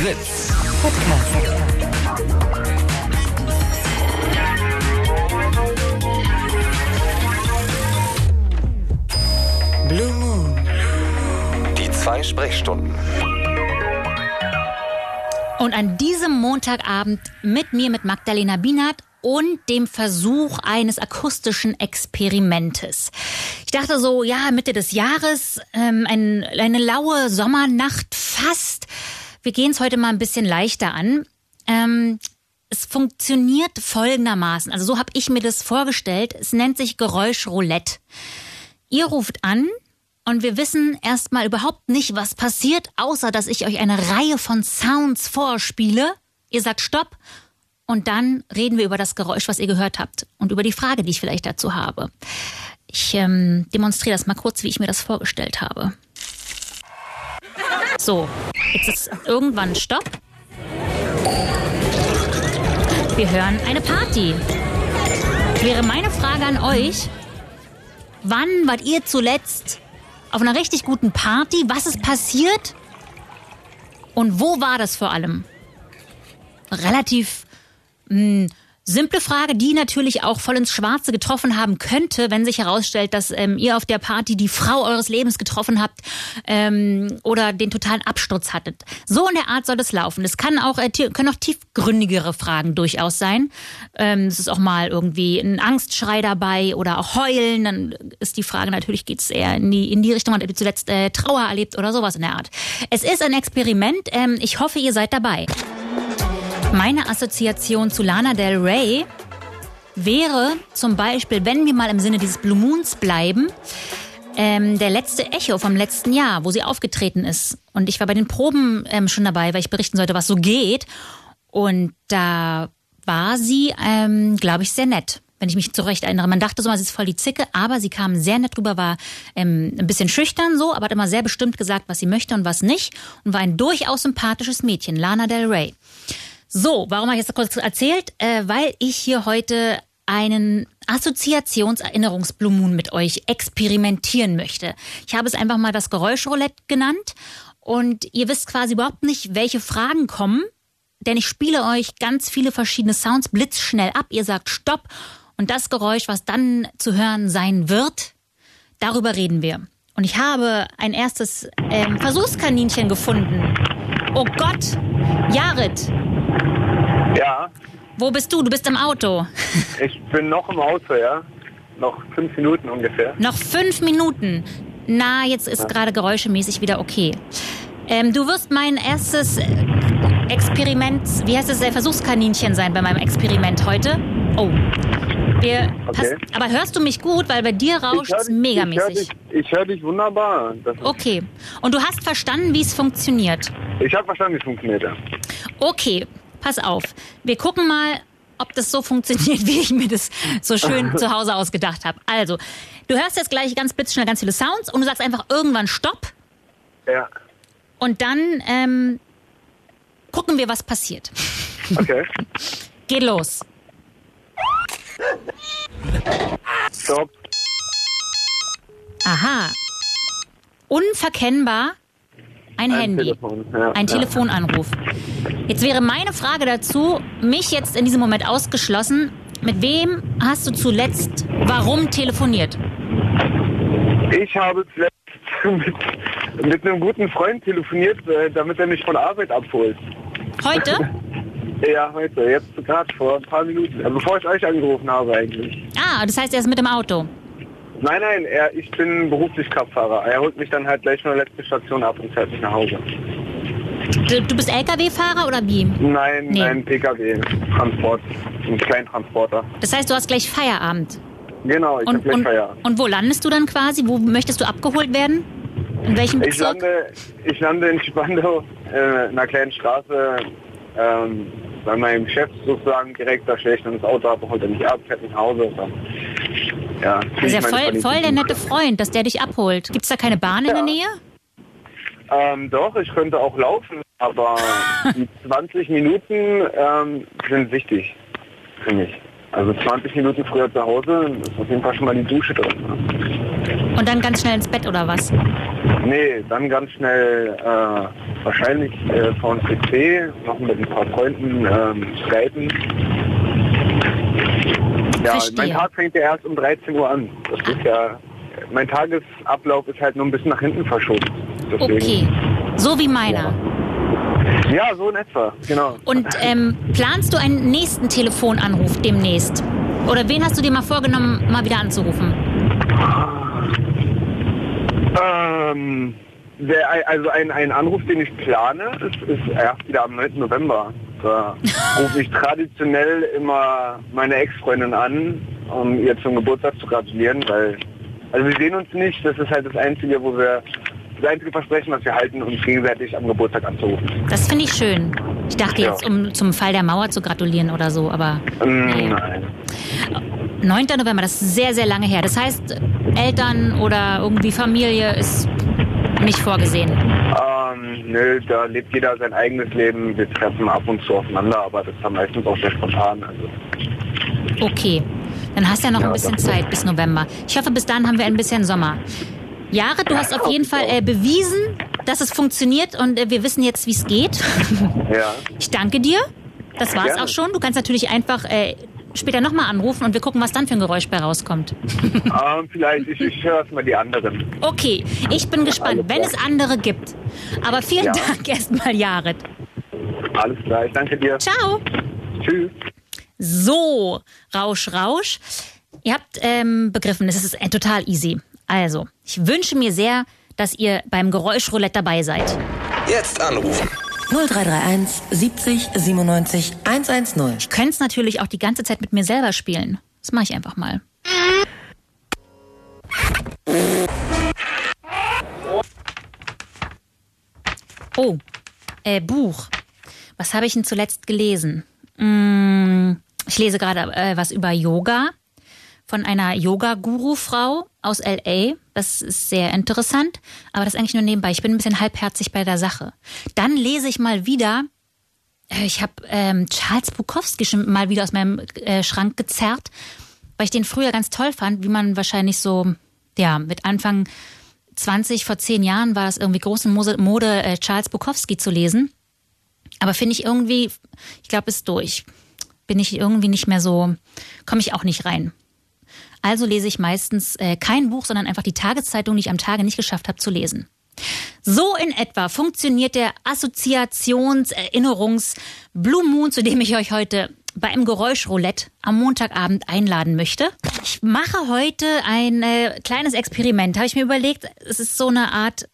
Fritz Podcast. Blue Moon. Die 2 Sprechstunden. Und an diesem Montagabend mit Magdalena Bienert und dem Versuch eines akustischen Experimentes. Ich dachte so, ja, Mitte des Jahres, eine laue Sommernacht fast. Wir gehen es heute mal ein bisschen leichter an. Es funktioniert folgendermaßen, also so habe ich mir das vorgestellt. Es nennt sich Geräuschroulette. Ihr ruft an und wir wissen erstmal überhaupt nicht, was passiert, außer dass ich euch eine Reihe von Sounds vorspiele. Ihr sagt Stopp. Und dann reden wir über das Geräusch, was ihr gehört habt und über die Frage, die ich vielleicht dazu habe. Ich demonstriere das mal kurz, wie ich mir das vorgestellt habe. So, jetzt ist irgendwann Stopp. Wir hören eine Party. Wäre meine Frage an euch, wann wart ihr zuletzt auf einer richtig guten Party? Was ist passiert? Und wo war das vor allem? Relativ simple Frage, die natürlich auch voll ins Schwarze getroffen haben könnte, wenn sich herausstellt, dass ihr auf der Party die Frau eures Lebens getroffen habt oder den totalen Absturz hattet. So in der Art soll es laufen. Es können auch tiefgründigere Fragen durchaus sein. Es ist auch mal irgendwie ein Angstschrei dabei oder auch Heulen. Dann ist die Frage natürlich, geht es eher in die Richtung, habt ihr zuletzt Trauer erlebt oder sowas in der Art. Es ist ein Experiment. Ich hoffe, ihr seid dabei. Meine Assoziation zu Lana Del Rey wäre zum Beispiel, wenn wir mal im Sinne dieses Blue Moons bleiben, der letzte Echo vom letzten Jahr, wo sie aufgetreten ist. Und ich war bei den Proben schon dabei, weil ich berichten sollte, was so geht. Und da war sie, glaube ich, sehr nett, wenn ich mich zurecht erinnere. Man dachte so mal, sie ist voll die Zicke, aber sie kam sehr nett rüber, war ein bisschen schüchtern so, aber hat immer sehr bestimmt gesagt, was sie möchte und was nicht. Und war ein durchaus sympathisches Mädchen, Lana Del Rey. So, warum habe ich das kurz erzählt? Weil ich hier heute einen Assoziationserinnerungs-Blue Moon mit euch experimentieren möchte. Ich habe es einfach mal das Geräuschroulette genannt und ihr wisst quasi überhaupt nicht, welche Fragen kommen, denn ich spiele euch ganz viele verschiedene Sounds blitzschnell ab. Ihr sagt Stopp und das Geräusch, was dann zu hören sein wird, darüber reden wir. Und ich habe ein erstes Versuchskaninchen gefunden. Oh Gott, Jared. Ja. Wo bist du? Du bist im Auto. Ich bin noch im Auto, ja. Noch 5 Minuten ungefähr. Noch 5 Minuten. Na, jetzt ist gerade geräuschemäßig wieder okay. Du wirst mein erstes Experiment, wie heißt es, Versuchskaninchen sein bei meinem Experiment heute. Oh. Okay. Aber hörst du mich gut? Weil bei dir rauscht es megamäßig. Ich höre dich wunderbar. Okay. Und du hast verstanden, wie es funktioniert? Ich habe verstanden, wie es funktioniert, ja. Okay. Pass auf, wir gucken mal, ob das so funktioniert, wie ich mir das so schön zu Hause ausgedacht habe. Also, du hörst jetzt gleich ganz blitzschnell ganz viele Sounds und du sagst einfach irgendwann Stopp. Ja. Und dann gucken wir, was passiert. Okay. Geht los. Stopp. Aha. Unverkennbar. Ein Handy. Telefon, ja. Ein Telefonanruf. Jetzt wäre meine Frage dazu, mich jetzt in diesem Moment ausgeschlossen, mit wem hast du zuletzt, warum telefoniert? Ich habe zuletzt mit einem guten Freund telefoniert, damit er mich von der Arbeit abholt. Heute? Ja, heute. Jetzt gerade vor ein paar Minuten. Bevor ich euch angerufen habe eigentlich. Ah, das heißt, er ist mit dem Auto? Nein, ich bin beruflich Kraftfahrer. Er holt mich dann halt gleich von der letzten Station ab und fährt mich nach Hause. Du bist LKW-Fahrer oder wie? Nein, nee. Ein PKW, Transport, ein Kleintransporter. Das heißt, du hast gleich Feierabend? Genau, ich habe gleich Feierabend. Und wo landest du dann quasi? Wo möchtest du abgeholt werden? In welchem Bezirk? Ich lande in Spandau, in einer kleinen Straße, bei meinem Chef sozusagen direkt, da stelle ich dann das Auto ab, holt er mich ab, fährt mich nach Hause und dann, ja. Das ist ja voll der nette Freund, dass der dich abholt. Gibt's da keine Bahn in der Nähe? Doch, ich könnte auch laufen, aber die 20 Minuten sind wichtig für mich. Also 20 Minuten früher zu Hause, ist auf jeden Fall schon mal die Dusche drin. Und dann ganz schnell ins Bett oder was? Nee, dann ganz schnell wahrscheinlich vor dem PC, noch mit ein paar Freunden skypen. Ja, Verstehe. mein Tag fängt ja erst um 13 Uhr an. Das ist ja, mein Tagesablauf ist halt nur ein bisschen nach hinten verschoben. Deswegen, Okay, so wie meiner. Ja, so in etwa, genau. Und planst du einen nächsten Telefonanruf demnächst? Oder wen hast du dir mal vorgenommen, mal wieder anzurufen? Also ein Anruf, den ich plane, ist erst wieder am 9. November. Da rufe ich traditionell immer meine Ex-Freundin an, um ihr zum Geburtstag zu gratulieren, weil also wir sehen uns nicht, das ist halt das einzige Versprechen, was wir halten, uns gegenseitig am Geburtstag anzurufen. Das finde ich schön. Ich dachte Ja. jetzt, um zum Fall der Mauer zu gratulieren oder so, aber nee. Nein. 9. November, das ist sehr, sehr lange her. Das heißt, Eltern oder irgendwie Familie ist nicht vorgesehen. Nö, da lebt jeder sein eigenes Leben. Wir treffen ab und zu aufeinander, aber das ist dann meistens auch sehr spontan. Also. Okay, dann hast du ja noch Ja, ein bisschen danke. Zeit bis November. Ich hoffe, bis dann haben wir ein bisschen Sommer. Jared, du hast auf jeden Fall bewiesen, dass es funktioniert und wir wissen jetzt, wie es geht. Ja. Ich danke dir. Das war's Gerne. auch schon. Du kannst natürlich einfach später nochmal anrufen und wir gucken, was dann für ein Geräusch bei rauskommt. Vielleicht, ich höre erst mal die anderen. Okay, ich bin gespannt, Alles wenn klar. es andere gibt. Aber vielen Ja. Dank erstmal, Jared. Alles klar, ich danke dir. Ciao. Tschüss. So, Rausch, Rausch. Ihr habt begriffen, es ist total easy. Also, ich wünsche mir sehr, dass ihr beim Geräuschroulette dabei seid. Jetzt anrufen. 0331 70 97 110. Ich könnte es natürlich auch die ganze Zeit mit mir selber spielen. Das mache ich einfach mal. Oh, Buch. Was habe ich denn zuletzt gelesen? Ich lese gerade was über Yoga von einer Yoga-Guru-Frau aus L.A. Das ist sehr interessant, aber das eigentlich nur nebenbei. Ich bin ein bisschen halbherzig bei der Sache. Dann lese ich mal wieder, ich habe Charles Bukowski schon mal wieder aus meinem Schrank gezerrt, weil ich den früher ganz toll fand, wie man wahrscheinlich so, ja, mit Anfang 20, vor 10 Jahren war es irgendwie große Mode, Charles Bukowski zu lesen. Aber finde ich irgendwie, ich glaube, ist durch. Bin ich irgendwie nicht mehr so, komme ich auch nicht rein. Also lese ich meistens kein Buch, sondern einfach die Tageszeitung, die ich am Tage nicht geschafft habe zu lesen. So in etwa funktioniert der Assoziations-Erinnerungs-Blue Moon, zu dem ich euch heute bei einem Geräuschroulette am Montagabend einladen möchte. Ich mache heute ein kleines Experiment. Habe ich mir überlegt, es ist so eine Art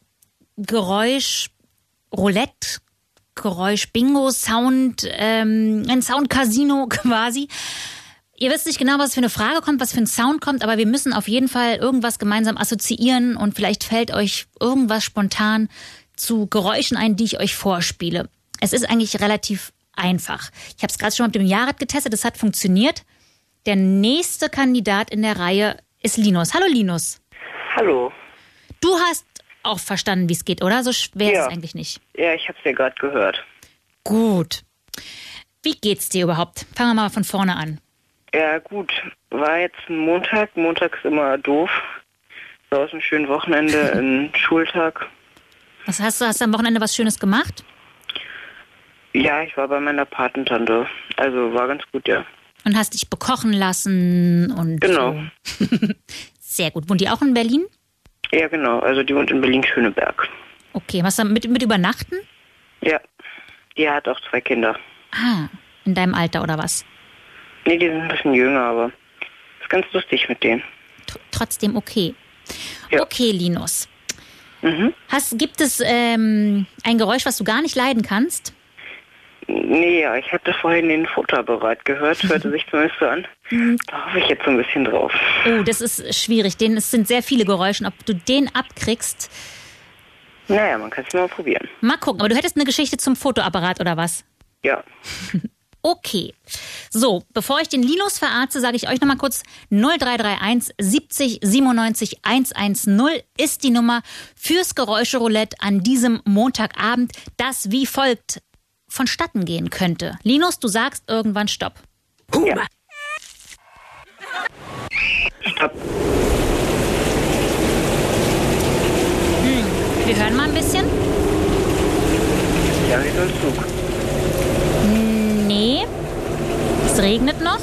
Geräuschroulette, Geräusch-Bingo, Sound, ein Sound-Casino quasi. Ihr wisst nicht genau, was für eine Frage kommt, was für ein Sound kommt, aber wir müssen auf jeden Fall irgendwas gemeinsam assoziieren und vielleicht fällt euch irgendwas spontan zu Geräuschen ein, die ich euch vorspiele. Es ist eigentlich relativ einfach. Ich habe es gerade schon mal mit dem Jared getestet, es hat funktioniert. Der nächste Kandidat in der Reihe ist Linus. Hallo Linus. Hallo. Du hast auch verstanden, wie es geht, oder? So schwer ist es eigentlich nicht. Ja, ich hab's ja gerade gehört. Gut. Wie geht's dir überhaupt? Fangen wir mal von vorne an. Ja, gut. War jetzt ein Montag. Montag ist immer doof. So aus einem schönen Wochenende, ein Schultag. Was hast du am Wochenende was Schönes gemacht? Ja, ich war bei meiner Patentante. Also war ganz gut, ja. Und hast dich bekochen lassen und Genau. so. Sehr gut. Wohnt die auch in Berlin? Ja, genau. Also die wohnt in Berlin-Schöneberg. Okay, was dann mit Übernachten? Ja. Die hat auch 2 Kinder. Ah, in deinem Alter oder was? Nee, die sind ein bisschen jünger, aber ist ganz lustig mit denen. Trotzdem okay. Ja. Okay, Linus. Mhm. Gibt es ein Geräusch, was du gar nicht leiden kannst? Nee, ja, ich hatte vorhin den Fotoapparat gehört, hörte sich zumindest so an. Da hoffe ich jetzt so ein bisschen drauf. Oh, das ist schwierig. Es sind sehr viele Geräusche. Ob du den abkriegst, Naja, man kann es mal probieren. mal gucken. Aber du hättest eine Geschichte zum Fotoapparat oder was? Ja. Okay. So, bevor ich den Linus verarze, sage ich euch nochmal kurz, 0331 70 97 110 ist die Nummer fürs Geräuscheroulette an diesem Montagabend, das wie folgt vonstatten gehen könnte. Linus, du sagst irgendwann Stopp. Ja. Stopp. Wir hören mal ein bisschen. Ja, wie so ein Zug. Nee. Es regnet noch.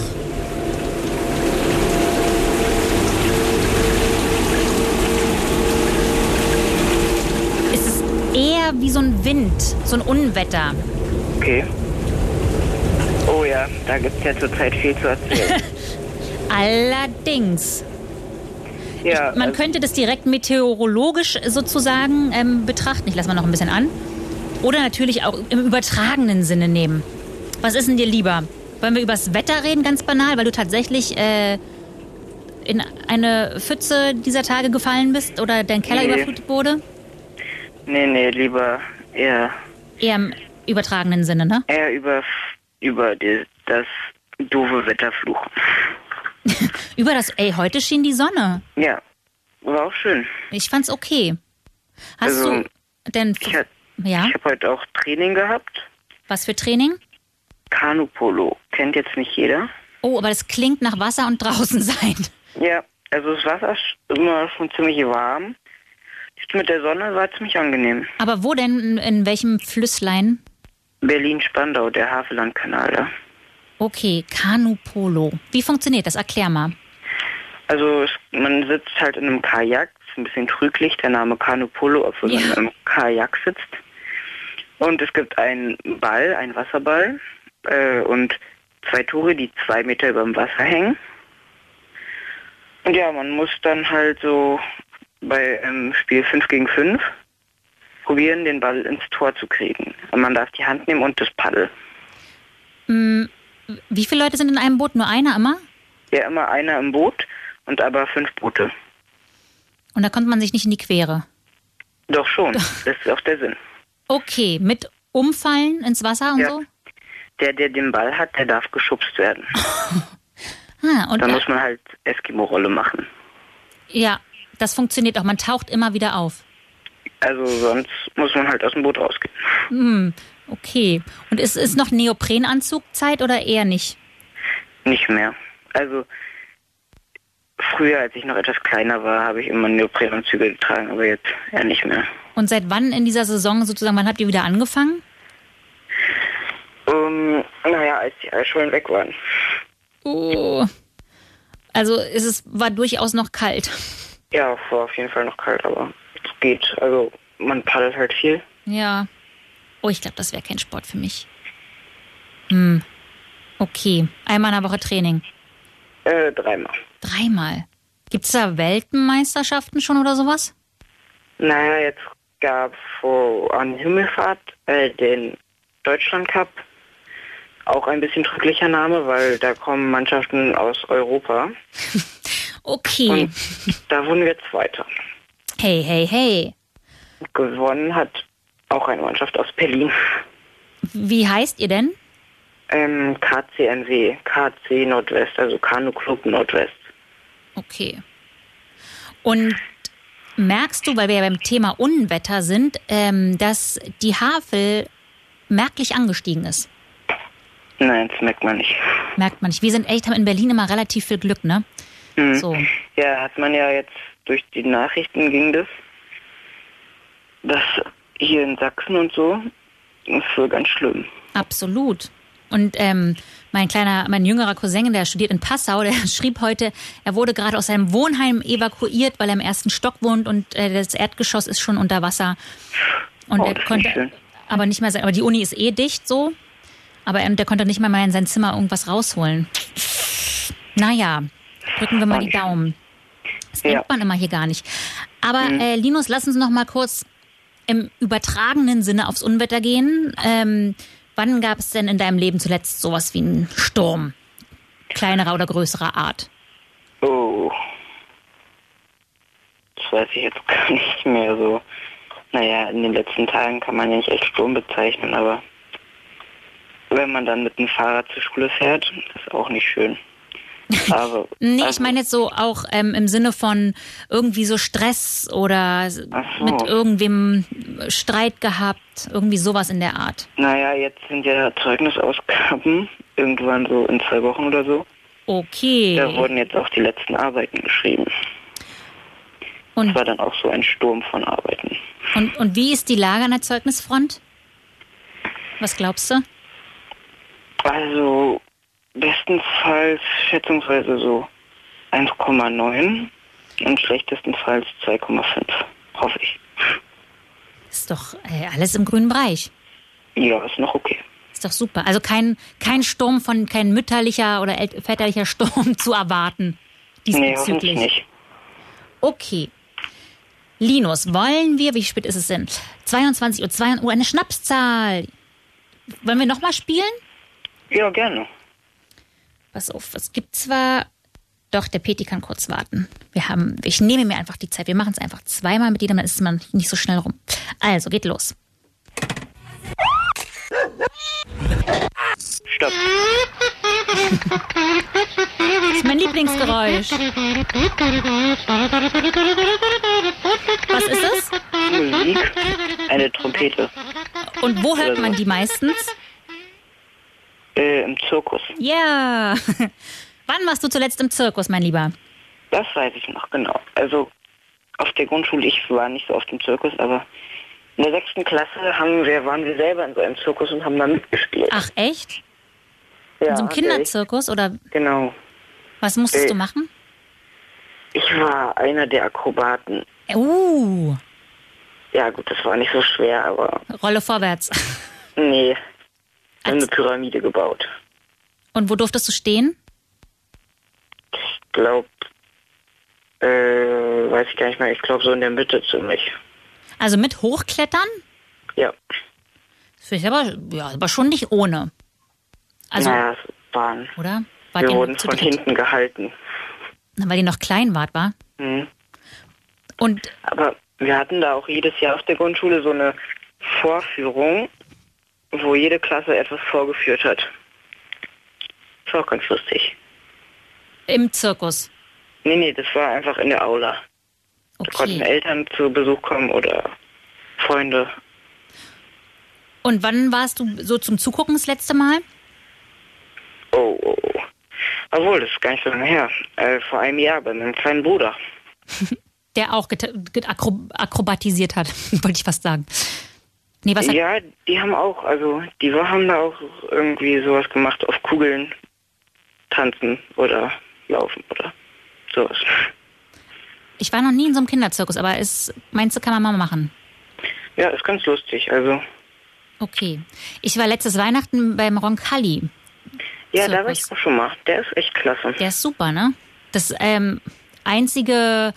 Es ist eher wie so ein Wind, so ein Unwetter. Okay. Oh ja, da gibt es ja zurzeit viel zu erzählen. Allerdings. Ja, Man könnte das direkt meteorologisch sozusagen betrachten. Ich lasse mal noch ein bisschen an. Oder natürlich auch im übertragenen Sinne nehmen. Was ist denn dir lieber? Wollen wir übers Wetter reden, ganz banal, weil du tatsächlich in eine Pfütze dieser Tage gefallen bist oder dein Keller überflutet wurde? Nee, lieber eher Eher im übertragenen Sinne, ne? eher über das doofe Wetterfluch. Über das, heute schien die Sonne. Ja, war auch schön. Ich fand's okay. Hast Also, du denn, Ich habe ja, heute auch Training gehabt. was für Training? Kanupolo. Kennt jetzt nicht jeder. Oh, aber das klingt nach Wasser und draußen sein. Ja, also das Wasser ist immer schon ziemlich warm. Jetzt mit der Sonne war ziemlich angenehm. Aber wo denn, in welchem Flüsslein? Berlin-Spandau, der Havellandkanal da. Okay, Kanupolo. Wie funktioniert das? Erklär mal. Also man sitzt halt in einem Kajak. Ist ein bisschen trüglich, der Name Kanupolo, obwohl man im Kajak sitzt. Und es gibt einen Ball, einen Wasserball und 2 Tore, die 2 Meter über dem Wasser hängen. Und ja, man muss dann halt so bei Spiel 5 gegen 5 probieren, den Ball ins Tor zu kriegen. Und man darf die Hand nehmen und das Paddel. Wie viele Leute sind in einem Boot? Nur einer immer? Ja, immer einer im Boot und aber 5 Boote. Und da kommt man sich nicht in die Quere. Doch schon, das ist auch der Sinn. Okay, mit Umfallen ins Wasser und Ja. so? Der den Ball hat, der darf geschubst werden. Und Dann muss man halt Eskimo-Rolle machen. ja, das funktioniert auch. Man taucht immer wieder auf. Also sonst muss man halt aus dem Boot rausgehen. Okay. Und ist noch Neoprenanzugzeit oder eher nicht? Nicht mehr. Also früher, als ich noch etwas kleiner war, habe ich immer Neoprenanzüge getragen, aber jetzt eher nicht mehr. Und seit wann in dieser Saison sozusagen, wann habt ihr wieder angefangen? Naja, als die Eisschulen weg waren. Oh. Also war durchaus noch kalt. Ja, war auf jeden Fall noch kalt, aber es geht. Also man paddelt halt viel. Ja. Oh, ich glaube, das wäre kein Sport für mich. Okay. Einmal in der Woche Training. 3-mal. 3-mal. Gibt's da Weltmeisterschaften schon oder sowas? Naja, jetzt gab an Himmelfahrt den Deutschland Cup. Auch ein bisschen trüglicher Name, weil da kommen Mannschaften aus Europa. Okay. Und da wurden wir Zweiter. Hey. Gewonnen hat auch eine Mannschaft aus Berlin. Wie heißt ihr denn? KCNW, KC Nordwest, also Kanu Club Nordwest. Okay. Und merkst du, weil wir ja beim Thema Unwetter sind, dass die Havel merklich angestiegen ist? Nein, das merkt man nicht. Merkt man nicht. Wir haben in Berlin immer relativ viel Glück, ne? So. Ja, hat man ja jetzt durch die Nachrichten ging das hier in Sachsen und so ist wohl ganz schlimm. Absolut. Und mein jüngerer Cousin, der studiert in Passau, der schrieb heute, er wurde gerade aus seinem Wohnheim evakuiert, weil er im 1. Stock wohnt und das Erdgeschoss ist schon unter Wasser. Und er konnte aber nicht mehr sein. Aber die Uni ist dicht so. Aber der konnte nicht mal in sein Zimmer irgendwas rausholen. Naja, drücken wir mal die Daumen. Das denkt man immer hier gar nicht. Aber Linus, lass uns noch mal kurz im übertragenen Sinne aufs Unwetter gehen. Wann gab es denn in deinem Leben zuletzt sowas wie einen Sturm? Kleinerer oder größerer Art? Oh. Das weiß ich jetzt gar nicht mehr so. Naja, in den letzten Tagen kann man ja nicht echt Sturm bezeichnen, aber wenn man dann mit dem Fahrrad zur Schule fährt, ist auch nicht schön. Aber, nee, ich meine jetzt so auch im Sinne von irgendwie so Stress oder mit irgendwem Streit gehabt, irgendwie sowas in der Art. Naja, jetzt sind ja Zeugnisausgaben, irgendwann so in 2 Wochen oder so. Okay. Da wurden jetzt auch die letzten Arbeiten geschrieben. Und, das war dann auch so ein Sturm von Arbeiten. und wie ist die Lage an der Zeugnisfront? Was glaubst du? Also bestenfalls schätzungsweise so 1,9 und schlechtestenfalls 2,5, hoffe ich. Ist doch alles im grünen Bereich. Ja, ist noch okay. Ist doch super. Also kein Sturm kein mütterlicher oder väterlicher Sturm zu erwarten. Nee, hoffentlich nicht. Okay. Linus, wollen wir, wie spät ist es denn? 22:02 Uhr, eine Schnapszahl. Wollen wir nochmal spielen? Ja, gerne. Pass auf, es gibt zwar... Doch, der Peti kann kurz warten. Ich nehme mir einfach die Zeit. Wir machen es einfach zweimal mit jedem, dann ist man nicht so schnell rum. Also, geht los. Stopp. Das ist mein Lieblingsgeräusch. Was ist es? Musik, eine Trompete. Und wo hört man die meistens? Im Zirkus. Ja. Wann warst du zuletzt im Zirkus, mein Lieber? Das weiß ich noch, genau. Also auf der Grundschule, ich war nicht so oft im Zirkus, aber in der 6. Klasse waren wir selber in so einem Zirkus und haben da mitgespielt. Ach, echt? Ja, In so einem Kinderzirkus oder genau. was musstest du machen? Ich war einer der Akrobaten. Ja gut, das war nicht so schwer, aber... Rolle vorwärts. Nee, wir haben eine Pyramide gebaut. Und wo durftest du stehen? Ich glaube, weiß ich gar nicht mehr, ich glaube so in der Mitte ziemlich. Also mit Hochklettern? Ja. Das finde ich aber schon nicht ohne. Also, naja, es waren... oder? Wir wurden von hinten gehalten. Weil ihr noch klein wart, war? Mhm. Und... Aber wir hatten da auch jedes Jahr auf der Grundschule so eine Vorführung, wo jede Klasse etwas vorgeführt hat. Das war auch ganz lustig. Im Zirkus? Nee, das war einfach in der Aula. Okay. Da konnten Eltern zu Besuch kommen oder Freunde. Und wann warst du so zum Zugucken das letzte Mal? Oh. Obwohl, das ist gar nicht so lange her. Vor einem Jahr bei meinem kleinen Bruder. Der auch akrobatisiert hat, wollte ich fast sagen. Nee, was ja, die haben auch, haben da auch irgendwie sowas gemacht, auf Kugeln tanzen oder laufen oder sowas. Ich war noch nie in so einem Kinderzirkus, aber meinst du, kann man mal machen? Ja, ist ganz lustig, also. Okay. Ich war letztes Weihnachten beim Roncalli. Ja, Zirkus. da war ich auch schon mal. Der ist echt klasse. Der ist super, ne? Das die einzige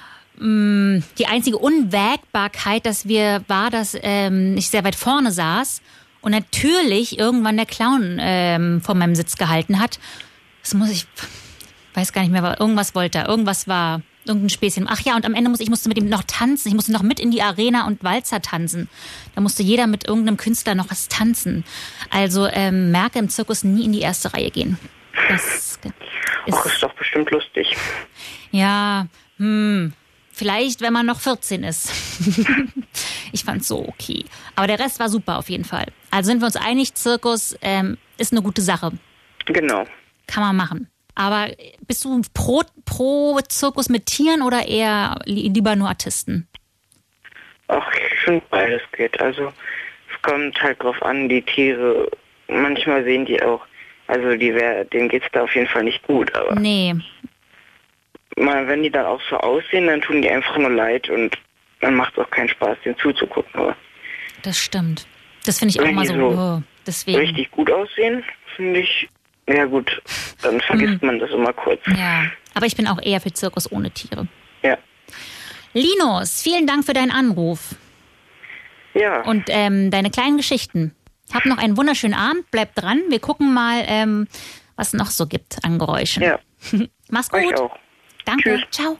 Unwägbarkeit, dass ich sehr weit vorne saß und natürlich irgendwann der Clown vor meinem Sitz gehalten hat. Weiß gar nicht mehr, irgendwas wollte er. Irgendwas war, irgendein Späßchen. Ach ja, und am Ende musste mit ihm noch tanzen. Ich musste noch mit in die Arena und Walzer tanzen. Da musste jeder mit irgendeinem Künstler noch was tanzen. Also merke im Zirkus nie in die erste Reihe gehen. Das ist doch bestimmt lustig. Ja, vielleicht, wenn man noch 14 ist. Ich fand's so okay. Aber der Rest war super auf jeden Fall. Also sind wir uns einig, Zirkus ist eine gute Sache. Genau. Kann man machen. Aber bist du pro Zirkus mit Tieren oder eher lieber nur Artisten? Ach, ich finde beides geht. Also es kommt halt drauf an, die Tiere, manchmal sehen die auch, also denen geht's da auf jeden Fall nicht gut, aber... Nee. Wenn die dann auch so aussehen, dann tun die einfach nur leid und dann macht es auch keinen Spaß, denen zuzugucken. Aber das stimmt. Das finde ich auch mal so. Deswegen. Richtig gut aussehen, finde ich, ja gut, dann vergisst man das immer kurz. Ja, aber ich bin auch eher für Zirkus ohne Tiere. Ja. Linus, vielen Dank für deinen Anruf. Ja. Und deine kleinen Geschichten. Hab noch einen wunderschönen Abend, bleib dran. Wir gucken mal, was es noch so gibt an Geräuschen. Ja. Mach's gut. Euch auch. Danke, Tschüss. Ciao.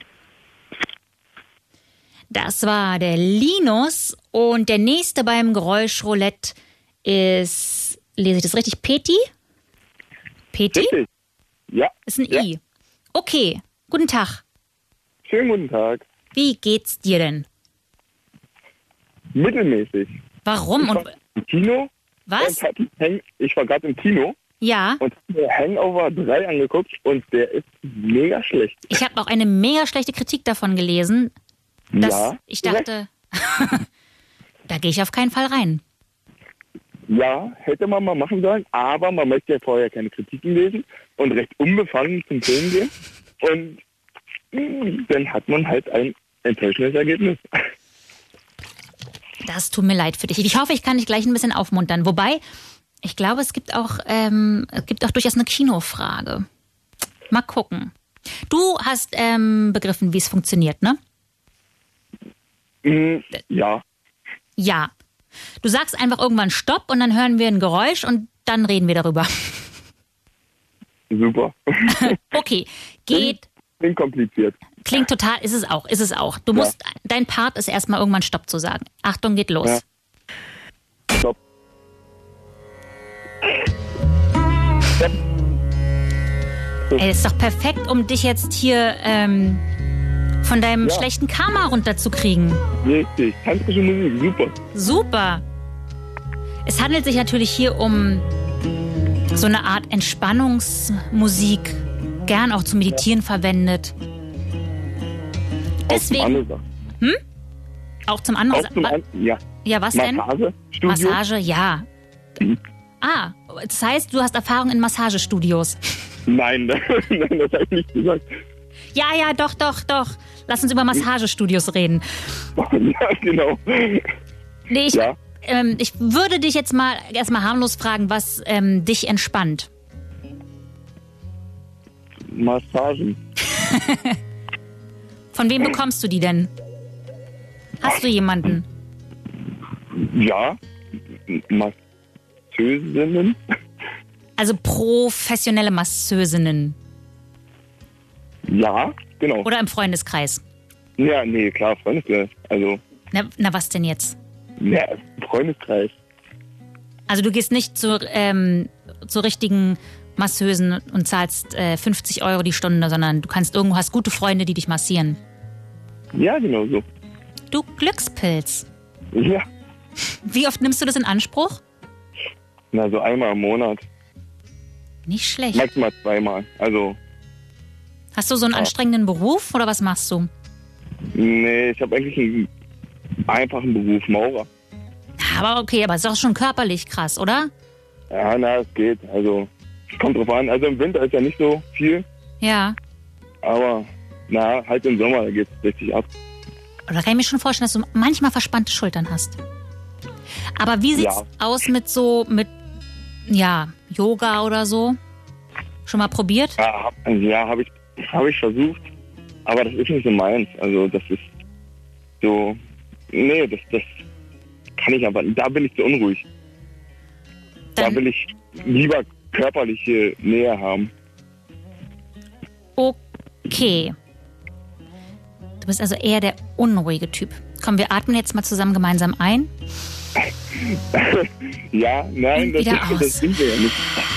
Das war der Linus und der nächste beim Geräuschroulette ist, lese ich das richtig, Peti? Peti? Richtig. Ja. Ist ein I. Okay, guten Tag. Schönen guten Tag. Wie geht's dir denn? Mittelmäßig. Warum? Ich war im Kino. Was? Ich war gerade im Kino. Ja. Und habe mir Hangover 3 angeguckt und der ist mega schlecht. Ich habe auch eine mega schlechte Kritik davon gelesen. Ja. Ich dachte, da gehe ich auf keinen Fall rein. Ja, hätte man mal machen sollen, aber man möchte ja vorher keine Kritiken lesen und recht unbefangen zum Film gehen. Und dann hat man halt ein enttäuschendes Ergebnis. Das tut mir leid für dich. Ich hoffe, ich kann dich gleich ein bisschen aufmuntern. Wobei, ich glaube, es gibt auch durchaus eine Kinofrage. Mal gucken. Du hast begriffen, wie es funktioniert, ne? Ja. Ja. Du sagst einfach irgendwann Stopp und dann hören wir ein Geräusch und dann reden wir darüber. Super. Okay, geht. Klingt kompliziert. Klingt total, ist es auch. Du musst, dein Part ist erstmal irgendwann Stopp zu sagen. Achtung, geht los. Ja. Stopp. Stopp. Ey, das ist doch perfekt, um dich jetzt hier von deinem schlechten Karma runterzukriegen. Richtig. Tantrische Musik, super. Super. Es handelt sich natürlich hier um so eine Art Entspannungsmusik, gern auch zum Meditieren verwendet. Deswegen. Auch zum anderen. Ja. Ja, was denn? Massagestudio. Massage, ja. Ah, das heißt, du hast Erfahrung in Massagestudios. Nein, das habe ich nicht gesagt. Ja, doch. Lass uns über Massagestudios reden. Ja, genau. Nee, ich würde dich jetzt mal erstmal harmlos fragen, was dich entspannt. Massagen. Von wem bekommst du die denn? Hast du jemanden? Ja, Masseusinnen. Also professionelle Masseusinnen. Ja, genau. Oder im Freundeskreis? Ja, nee, klar, Freundeskreis. Also. Na, was denn jetzt? Ja, Freundeskreis. Also du gehst nicht zu richtigen Masseusen und zahlst 50 € die Stunde, sondern du hast gute Freunde, die dich massieren. Ja, genau so. Du Glückspilz. Ja. Wie oft nimmst du das in Anspruch? Na, so einmal im Monat. Nicht schlecht. Maximal zweimal. Also. Hast du so einen anstrengenden Beruf oder was machst du? Nee, ich habe eigentlich einen einfachen Beruf, Maurer. Aber okay, aber ist doch schon körperlich krass, oder? Ja, na, es geht. Also, es kommt drauf an. Also im Winter ist ja nicht so viel. Ja. Aber, na, halt im Sommer, da geht's richtig ab. Oder kann ich mir schon vorstellen, dass du manchmal verspannte Schultern hast. Aber wie sieht's aus mit Yoga oder so? Schon mal probiert? Ja, habe ich versucht. Aber das ist nicht so meins. Also das ist so, nee, das kann ich aber, da bin ich zu unruhig. Da will ich lieber körperliche Nähe haben. Okay. Du bist also eher der unruhige Typ. Komm, wir atmen jetzt mal zusammen gemeinsam ein. Ja, nein, das sind wir ja nicht.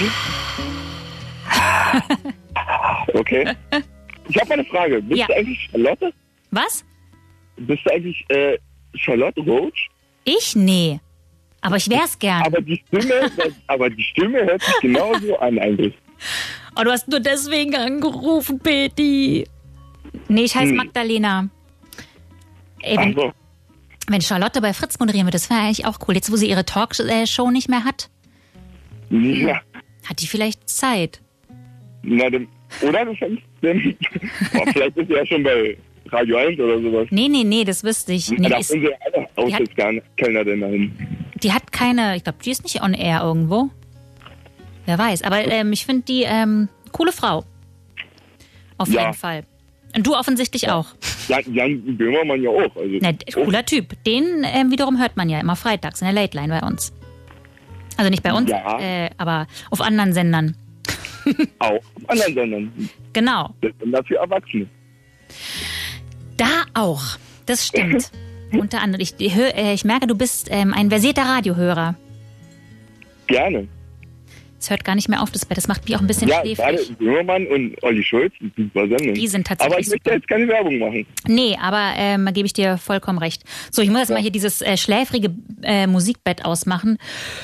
Okay. Ich habe eine Frage. Bist du eigentlich Charlotte? Was? Bist du eigentlich Charlotte Roach? Ich? Nee. Aber ich wär's gern. Aber die Stimme hört sich genauso an eigentlich. Oh, du hast nur deswegen angerufen, Peti. Nee, ich heiße Magdalena. Ey, wenn Charlotte bei Fritz moderieren würde, das wäre eigentlich auch cool. Jetzt, wo sie ihre Talkshow nicht mehr hat, ja. Hat die vielleicht Zeit? Na, oder du fängst vielleicht ist sie ja schon bei Radio 1 oder sowas. Nee, das wüsste ich. Nee, da sind sie alle Aushilfskellner denn dahin. Die hat keine, ich glaube, die ist nicht on air irgendwo. Wer weiß, aber ich finde die coole Frau. Auf jeden Fall. Und du offensichtlich auch. Jan Böhmermann ja auch. Also cooler Typ. Den wiederum hört man ja immer freitags in der Late Line bei uns. Also nicht bei uns, aber auf anderen Sendern. Auch auf anderen Sendern. Genau. Das sind dafür Erwachsene. Da auch. Das stimmt. Unter anderem. Ich merke, du bist ein versierter Radiohörer. Gerne. Es hört gar nicht mehr auf, das macht mich auch ein bisschen schläfrig. Ja, gerade Böhmermann und Olli Schulz, super Sendung. Die sind tatsächlich aber ich möchte jetzt keine Werbung machen. Nee, aber da gebe ich dir vollkommen recht. So, ich muss jetzt mal hier dieses schläfrige Musikbett ausmachen.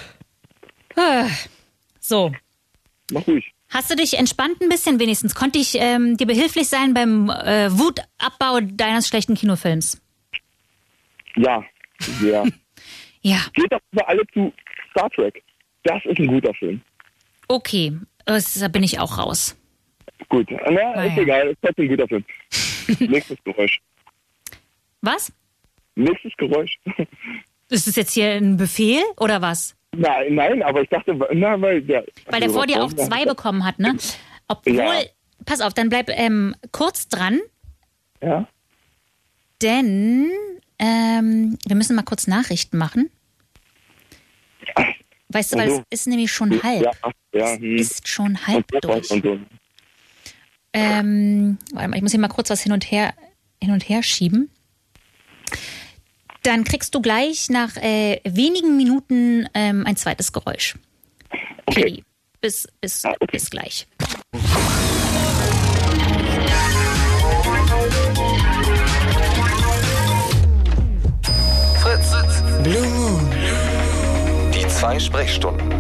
So. Mach ruhig. Hast du dich entspannt ein bisschen wenigstens? Konnte ich dir behilflich sein beim Wutabbau deines schlechten Kinofilms? Ja, sehr. Ja, Geht doch über alle zu Star Trek. Das ist ein guter Film. okay. Da bin ich auch raus. Gut, ist egal, ist trotzdem ein guter Film. Nächstes Geräusch. Was? Nächstes Geräusch. Ist das jetzt hier ein Befehl oder was? Nein, aber ich dachte, weil der vor dir auch 2 bekommen hat, ne? Obwohl, Ja. pass auf, dann bleib kurz dran, Ja? denn wir müssen mal kurz Nachrichten machen. Weißt du, weil Also. es ist nämlich schon halb. Ja, Es ist schon halb und durch. und so. Warte mal, ich muss hier mal kurz was hin und her schieben. Dann kriegst du gleich nach wenigen Minuten ein zweites Geräusch. Okay. Bis okay. bis gleich. Fritz. Blue Moon. Die 2 Sprechstunden.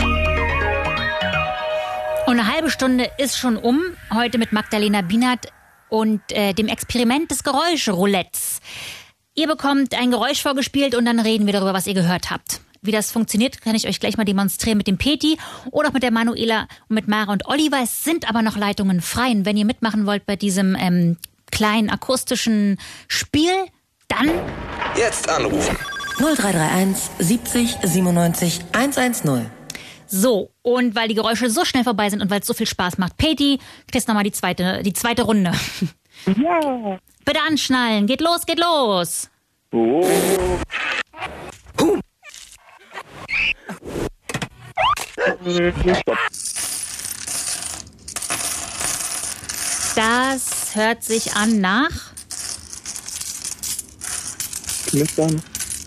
Und eine halbe Stunde ist schon um. Heute mit Magdalena Bienert und dem Experiment des Geräuschroulettes. Ihr bekommt ein Geräusch vorgespielt und dann reden wir darüber, was ihr gehört habt. Wie das funktioniert, kann ich euch gleich mal demonstrieren mit dem Peti oder auch mit der Manuela und mit Mara und Oliver. Es sind aber noch Leitungen frei. Und wenn ihr mitmachen wollt bei diesem kleinen akustischen Spiel, dann Jetzt anrufen. 0331 70 97 110. so. Und weil die Geräusche so schnell vorbei sind und weil es so viel Spaß macht, Peti, kriegst nochmal die zweite Runde. Ja. Bitte anschnallen. Geht los, geht los. Oh. Stopp. Das hört sich an nach... Knistern.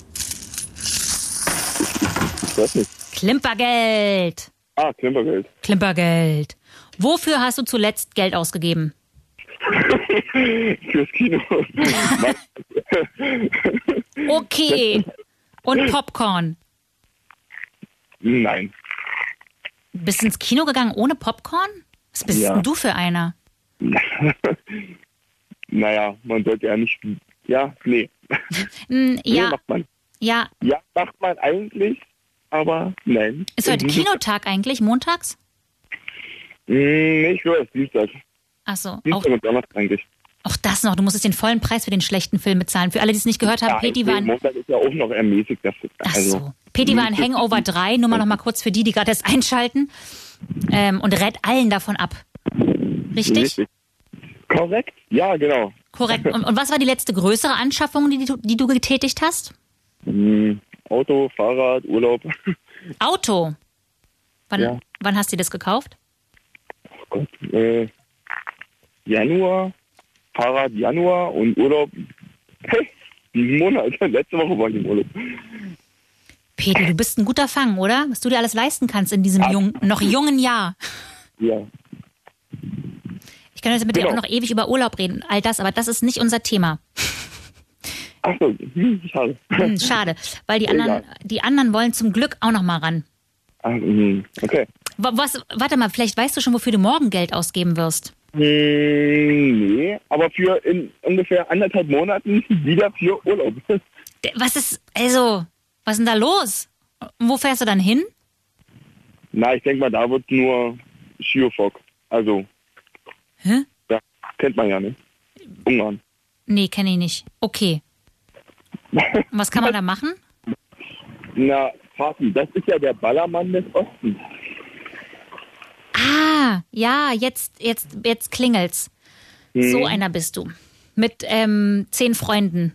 Ich weiß nicht. Klimpergeld. Klimpergeld. Klimpergeld. Wofür hast du zuletzt Geld ausgegeben? Fürs Kino. Okay. Und Popcorn. Nein. Bist ins Kino gegangen ohne Popcorn? Was bist Ja. denn du für einer? Naja, man sollte ja nicht... Ja, nee. Nee, Ja, macht man. ja. Ja, macht man eigentlich, aber nein. Ist heute Kinotag eigentlich? Montags? Nee, ich glaube, es ist Dienstag. Achso, auch, Dienstag und Donnerstag eigentlich. auch das noch. Du musstest den vollen Preis für den schlechten Film bezahlen. Für alle, die es nicht gehört haben, Peti war ein... Montag ist ja auch noch ermäßigt. Ach so. Peti war in Hangover 3, nur mal noch mal kurz für die gerade erst einschalten. Und rät allen davon ab. Richtig? Korrekt? Ja, genau. Korrekt. Und was war die letzte größere Anschaffung, die du getätigt hast? Auto, Fahrrad, Urlaub. Auto. Ja. Wann hast du das gekauft? Oh Gott. Januar, Fahrrad Januar und Urlaub. Hey, diesen Monat. Letzte Woche war ich im Urlaub. Peti, du bist ein guter Fang, oder? Was du dir alles leisten kannst in diesem noch jungen Jahr. Ja. Ich kann jetzt mit dir Genau. auch noch ewig über Urlaub reden, all das, aber das ist nicht unser Thema. Ach so, schade. Schade, weil Egal. die anderen wollen zum Glück auch noch mal ran. Okay. Warte mal, vielleicht weißt du schon, wofür du morgen Geld ausgeben wirst. Nee, aber für in ungefähr 1,5 Monaten wieder für Urlaub. Was ist denn da los? Und wo fährst du dann hin? Na, ich denke mal, da wird nur Schiofok. Also, Hä? ja, kennt man ja, ne? Ungarn. Nee, kenne ich nicht. Okay. Und was kann man da machen? Na, Party, das ist ja der Ballermann des Ostens. Ah, ja, jetzt klingelt's. So einer bist du. Mit 10 Freunden.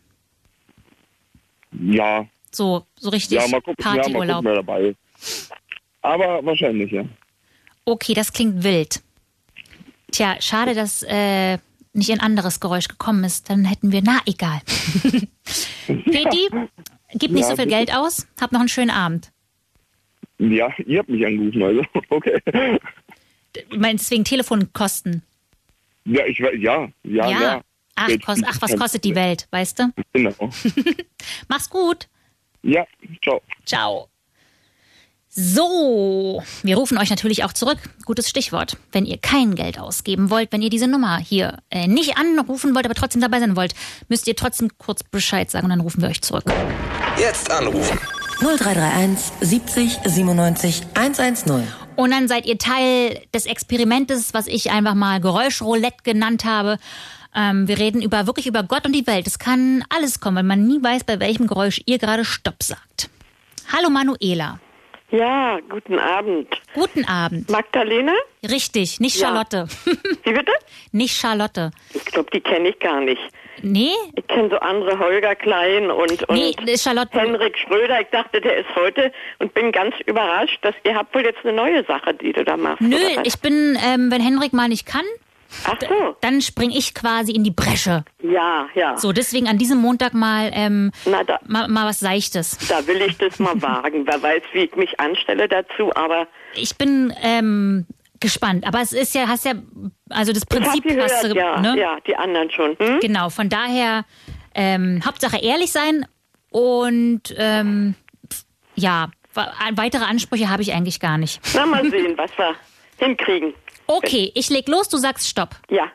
Ja, So richtig ja, mal gucken, Partyurlaub. wer dabei ist. Aber wahrscheinlich, ja. Okay, das klingt wild. Tja, schade, dass nicht ein anderes Geräusch gekommen ist. Dann hätten wir, egal. Peti, gib nicht Ja, so viel bitte. Geld aus. Hab noch einen schönen Abend. Ja, ihr habt mich angerufen, also, okay. Meinst du wegen Telefonkosten? Ja, ich weiß, ja. Ach, was kostet die Welt, weißt du? Genau. Mach's gut. Ja, ciao. Ciao. So, wir rufen euch natürlich auch zurück. Gutes Stichwort. Wenn ihr kein Geld ausgeben wollt, wenn ihr diese Nummer hier nicht anrufen wollt, aber trotzdem dabei sein wollt, müsst ihr trotzdem kurz Bescheid sagen und dann rufen wir euch zurück. Jetzt anrufen. 0331 70 97 110. Und dann seid ihr Teil des Experimentes, was ich einfach mal Geräuschroulette genannt habe. Wir reden wirklich über Gott und die Welt. Es kann alles kommen, weil man nie weiß, bei welchem Geräusch ihr gerade Stopp sagt. Hallo Manuela. Ja, guten Abend. Guten Abend. Magdalena? Richtig, nicht Ja. Charlotte. Wie bitte? Nicht Charlotte. Ich glaube, die kenne ich gar nicht. Nee? Ich kenne so andere, Holger Klein und Nee, das ist Charlotte. Henrik Schröder. Ich dachte, der ist heute und bin ganz überrascht, dass ihr habt wohl jetzt eine neue Sache, die du da machst. Nö, oder was? ich bin, wenn Henrik mal nicht kann, Ach so. dann springe ich quasi in die Bresche. Ja, ja. So, deswegen an diesem Montag mal, Na, da mal was Seichtes. will ich das mal wagen. Wer weiß, wie ich mich anstelle dazu, aber Ich bin gespannt. Aber es ist ja, also das ich habe Prinzip hast gehört, du, ja, ne? ja, die anderen schon. Hm? Genau, von daher Hauptsache ehrlich sein und ja, weitere Ansprüche habe ich eigentlich gar nicht. Na, mal sehen, was wir hinkriegen. Okay, ich leg los, du sagst Stopp. Ja.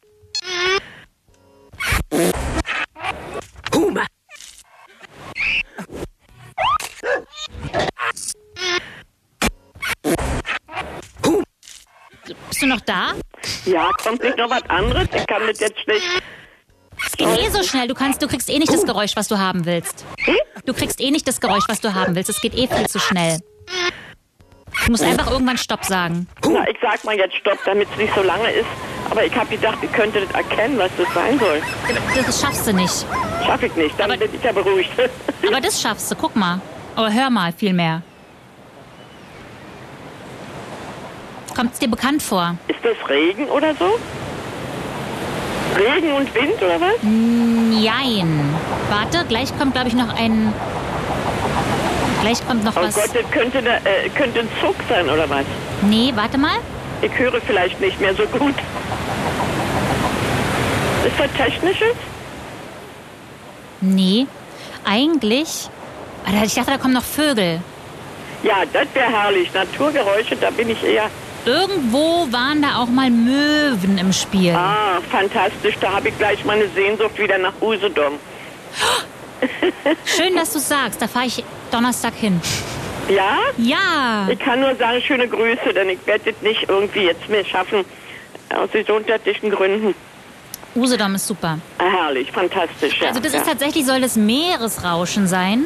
Bist du noch da? Ja, kommt nicht noch was anderes? Ich kann das jetzt schlecht. Es geht eh so schnell, du kriegst eh nicht das Geräusch, was du haben willst. Du kriegst eh nicht das Geräusch, was du haben willst. Es geht eh viel zu schnell. Du musst einfach irgendwann Stopp sagen. Na, ich sag mal jetzt Stopp, damit es nicht so lange ist. Aber ich habe gedacht, ihr könntet erkennen, was das sein soll. Das schaffst du nicht. Schaff ich nicht, dann Aber- bin ich ja beruhigt. Aber das schaffst du, guck mal. Oder hör mal viel mehr. Kommt es dir bekannt vor? Ist das Regen oder so? Regen und Wind oder was? Jein. Warte, gleich kommt, glaube ich, noch ein... Gleich kommt noch Oh was... Gott, das könnte ein Zug sein oder was? Nee, warte mal. Ich höre vielleicht nicht mehr so gut. Ist das Technisches? Nee, eigentlich... Alter, ich dachte, da kommen noch Vögel. Ja, das wäre herrlich. Naturgeräusche, da bin ich eher... Irgendwo waren da auch mal Möwen im Spiel. Ah, fantastisch. Da habe ich gleich meine Sehnsucht wieder nach Usedom. Schön, dass du sagst. Da fahre ich Donnerstag hin. Ja? Ja. Ich kann nur sagen, schöne Grüße, denn ich werde das nicht irgendwie jetzt mehr schaffen. Aus gesundheitlichen Gründen. Usedom ist super. Herrlich, fantastisch. Ja. Also das ja. ist tatsächlich, soll das Meeresrauschen sein.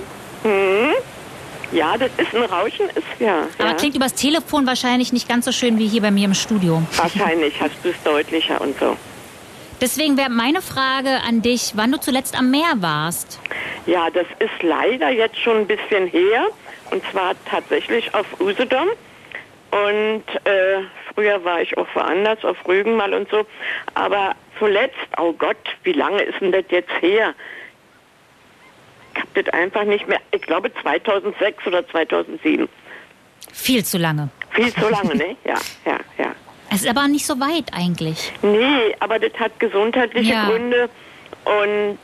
Ja, das ist ein Rauschen, ist ja. Aber ja. klingt übers Telefon wahrscheinlich nicht ganz so schön wie hier bei mir im Studio. Wahrscheinlich hast du es deutlicher und so. Deswegen wäre meine Frage an dich, wann du zuletzt am Meer warst. Ja, das ist leider jetzt schon ein bisschen her. Und zwar tatsächlich auf Usedom. Und früher war ich auch woanders, auf Rügen mal und so. Aber zuletzt, oh Gott, wie lange ist denn das jetzt her? Ich habe das einfach nicht mehr, ich glaube 2006 oder 2007. Viel zu lange. Viel zu lange, ne? Ja, ja, ja. Es ist aber nicht so weit eigentlich. Nee, aber das hat gesundheitliche Ja. Gründe. Und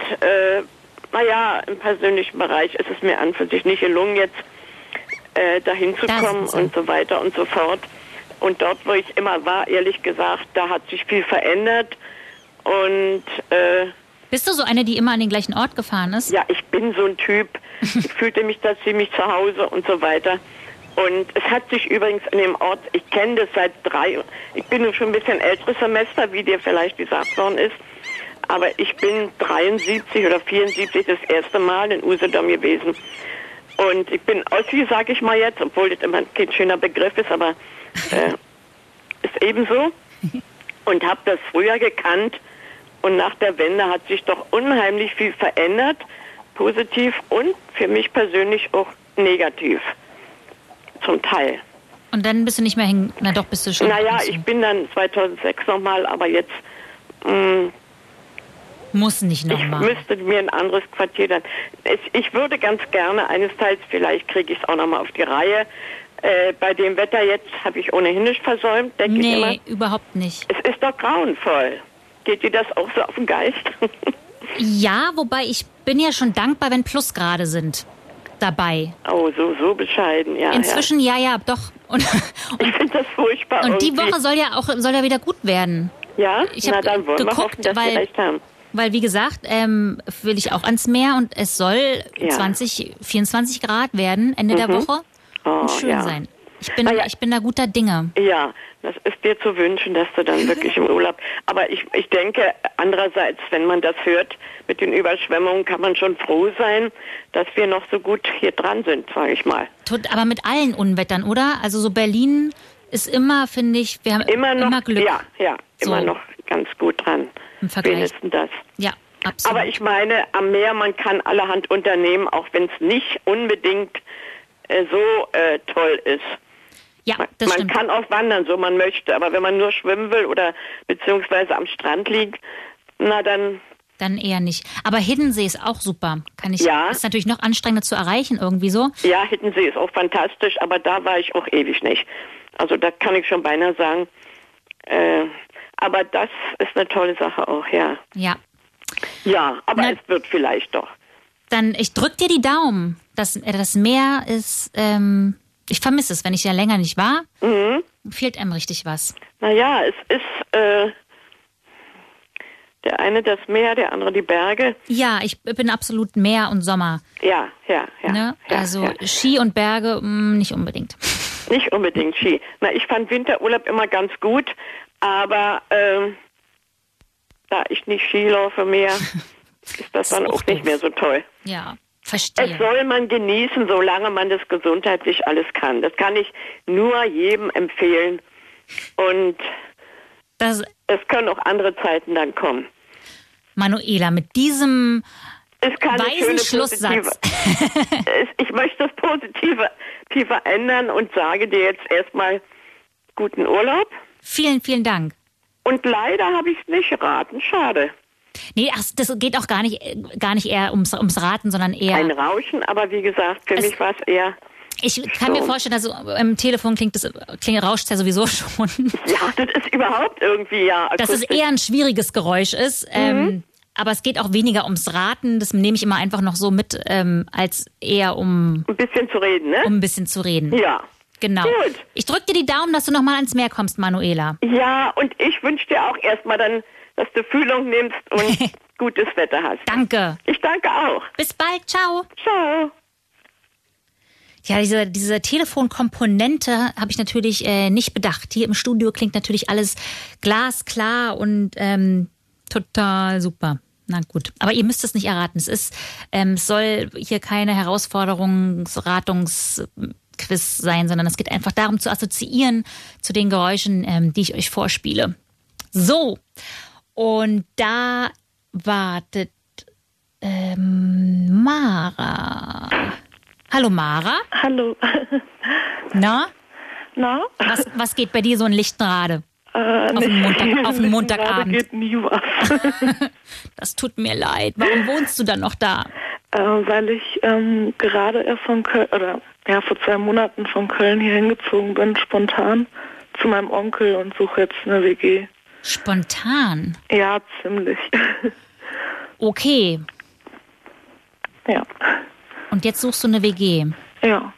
naja, im persönlichen Bereich ist es mir an für sich nicht gelungen, jetzt dahin zu Das kommen ist so. und so weiter und so fort. Und dort, wo ich immer war, ehrlich gesagt, da hat sich viel verändert. Und Bist du so eine, die immer an den gleichen Ort gefahren ist? ja, ich bin so ein Typ. Ich fühlte mich da ziemlich zu Hause und so weiter. Und es hat sich übrigens an dem Ort, ich kenne das seit ich bin nun schon ein bisschen älteres Semester, wie dir vielleicht gesagt worden ist. Aber ich bin 73 oder 74 das erste Mal in Usedom gewesen. Und ich bin Ossi, sag ich mal jetzt, obwohl das immer kein schöner Begriff ist, aber ist ebenso. Und habe das früher gekannt. Und nach der Wende hat sich doch unheimlich viel verändert, positiv und für mich persönlich auch negativ. Zum Teil. Und dann bist du nicht mehr hin. Na doch, bist du schon. Naja, bist du- ich bin dann 2006 nochmal, aber jetzt Muss nicht ich nochmal. müsste mir ein anderes Quartier dann. Ich würde ganz gerne eines Teils, vielleicht kriege ich es auch nochmal auf die Reihe. Bei dem Wetter jetzt habe ich ohnehin nicht versäumt, denke ich immer. Nee, überhaupt nicht. Es ist doch grauenvoll. Geht dir das auch so auf den Geist? Ja, wobei ich bin ja schon dankbar, wenn Plusgrade sind. dabei. Oh, so bescheiden, ja. Inzwischen, ja, doch. Und ich finde das furchtbar. Und die irgendwie. Woche soll ja wieder gut werden. Ja? Ich Na, habe dann wollen wir hoffen, dass wir recht haben. Weil, wie gesagt, will ich auch ans Meer und es soll 24 Grad werden, Ende der Woche. Und schön sein. Ich bin da guter Dinge. Ja, das ist dir zu wünschen, dass du dann wirklich im Urlaub... Aber ich denke, andererseits, wenn man das hört mit den Überschwemmungen, kann man schon froh sein, dass wir noch so gut hier dran sind, sage ich mal. Aber mit allen Unwettern, oder? Also so Berlin ist immer, finde ich, wir haben immer Glück. Ja, immer noch ganz gut dran. Im Vergleich. Wenigstens das. Ja, absolut. Aber ich meine, am Meer, man kann allerhand unternehmen, auch wenn es nicht unbedingt so toll ist. Ja, das stimmt. Man kann auch wandern, so man möchte, aber wenn man nur schwimmen will oder beziehungsweise am Strand liegt, na dann... Dann eher nicht. Aber Hiddensee ist auch super. Ist natürlich noch anstrengender zu erreichen irgendwie so. Ja, Hiddensee ist auch fantastisch, aber da war ich auch ewig nicht. Also da kann ich schon beinahe sagen. Aber das ist eine tolle Sache auch, ja. Ja. Ja, aber es wird vielleicht doch. Dann, ich drück dir die Daumen. Das Meer ist... ich vermisse es, wenn ich ja länger nicht war. Fehlt einem richtig was. Naja, es ist der eine das Meer, der andere die Berge. Ja, ich bin absolut Meer und Sommer. Ja. Ne? Also Ski und Berge nicht unbedingt. Nicht unbedingt Ski. Na, ich fand Winterurlaub immer ganz gut, aber da ich nicht Ski laufe mehr, ist das dann auch nicht mehr so toll. Ja. Verstehe. Es soll man genießen, solange man das gesundheitlich alles kann. Das kann ich nur jedem empfehlen. Und es können auch andere Zeiten dann kommen. Manuela, mit diesem weisen Schlusssatz. Ich möchte das Positive verändern und sage dir jetzt erstmal guten Urlaub. Vielen, vielen Dank. Und leider habe ich es nicht geraten. Schade. Nee, das geht auch gar nicht eher ums Raten, sondern eher... Ein Rauschen, aber wie gesagt, für mich war es eher... Ich kann mir vorstellen, also im Telefon rauscht es ja sowieso schon. Ja, das ist überhaupt irgendwie akustisch. Dass es eher ein schwieriges Geräusch ist, aber es geht auch weniger ums Raten, das nehme ich immer einfach noch so mit, als eher um... Ein bisschen zu reden, ne? Um ein bisschen zu reden. Ja. Genau. Gut. Ich drücke dir die Daumen, dass du nochmal ans Meer kommst, Manuela. Ja, und ich wünsche dir auch erstmal dann, dass du Fühlung nimmst und gutes Wetter hast. Danke. Ich danke auch. Bis bald. Ciao. Ciao. Ja, diese Telefonkomponente habe ich natürlich nicht bedacht. Hier im Studio klingt natürlich alles glasklar und total super. Na gut, aber ihr müsst es nicht erraten. Es soll hier keine Herausforderungsratungsquiz sein, sondern es geht einfach darum zu assoziieren zu den Geräuschen, die ich euch vorspiele. So, und da wartet Mara. Hallo Mara. Hallo. Na? Na? Was geht bei dir so in Lichtenrade? Auf den Montagabend. Geht nie was. Das tut mir leid. Warum wohnst du dann noch da? Weil ich gerade erst von Köln, vor 2 Monaten von Köln hier hingezogen bin, spontan zu meinem Onkel und suche jetzt eine WG. Spontan? Ja, ziemlich. Okay. Ja. Und jetzt suchst du eine WG? Ja.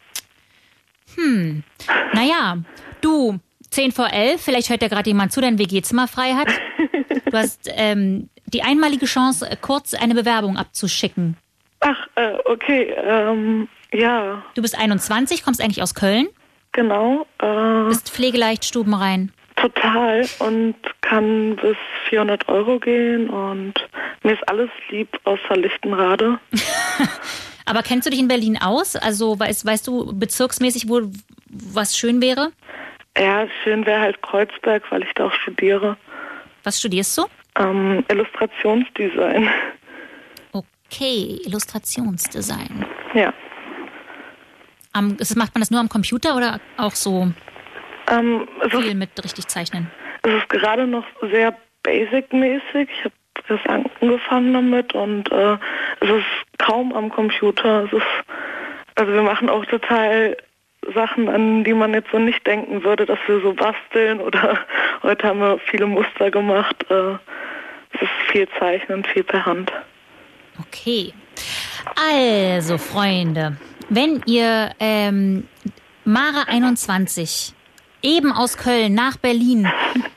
Naja, du, 10 vor 11, vielleicht hört ja gerade jemand zu, dein WG-Zimmer frei hat. Du hast die einmalige Chance, kurz eine Bewerbung abzuschicken. Ach, okay, ja. Du bist 21, kommst eigentlich aus Köln? Genau. Bist pflegeleicht, stubenrein? Total, und kann bis 400 € gehen und mir ist alles lieb außer Lichtenrade. Aber kennst du dich in Berlin aus? Also weißt du bezirksmäßig, wo was schön wäre? Ja, schön wäre halt Kreuzberg, weil ich da auch studiere. Was studierst du? Illustrationsdesign. Okay, Illustrationsdesign. Ja. Macht man das nur am Computer oder auch so viel mit richtig zeichnen? Es ist gerade noch sehr basic-mäßig. Ich habe erst angefangen damit und es ist kaum am Computer. Also wir machen auch total Sachen, an die man jetzt so nicht denken würde, dass wir so basteln, oder heute haben wir viele Muster gemacht. Es ist viel Zeichnen, viel per Hand. Okay. Also, Freunde, wenn ihr Mara 21 eben aus Köln nach Berlin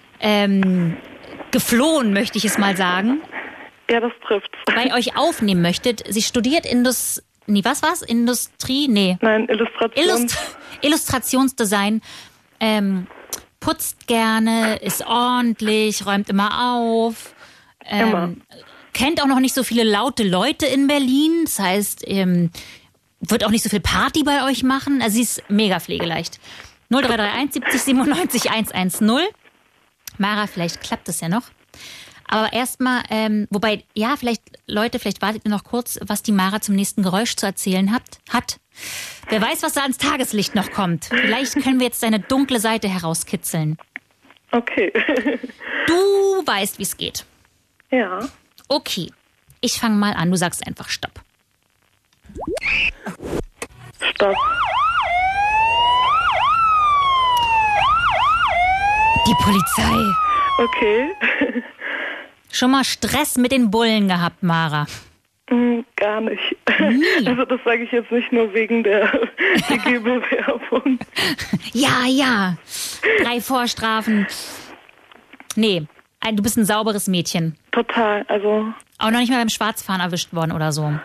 geflohen, möchte ich es mal sagen. Ja, das trifft's. Bei euch aufnehmen möchtet. Sie studiert Industrie? Nee. Nein, Illustrationsdesign. Putzt gerne, ist ordentlich, räumt immer auf. Kennt auch noch nicht so viele laute Leute in Berlin. Das heißt, wird auch nicht so viel Party bei euch machen. Also sie ist mega pflegeleicht. 0331 70 97 110. Mara, vielleicht klappt es ja noch. Aber erstmal, wobei, ja, vielleicht wartet ihr noch kurz, was die Mara zum nächsten Geräusch zu erzählen hat. Wer weiß, was da ans Tageslicht noch kommt. Vielleicht können wir jetzt deine dunkle Seite herauskitzeln. Okay. Du weißt, wie es geht. Ja. Okay, ich fange mal an. Du sagst einfach Stopp. Stopp. Die Polizei. Okay. Schon mal Stress mit den Bullen gehabt, Mara? Gar nicht. Nie. Also das sage ich jetzt nicht nur wegen der DG-Bewerbung. Ja. 3 Vorstrafen. Nee, du bist ein sauberes Mädchen. Total, also... Auch noch nicht mal beim Schwarzfahren erwischt worden oder so?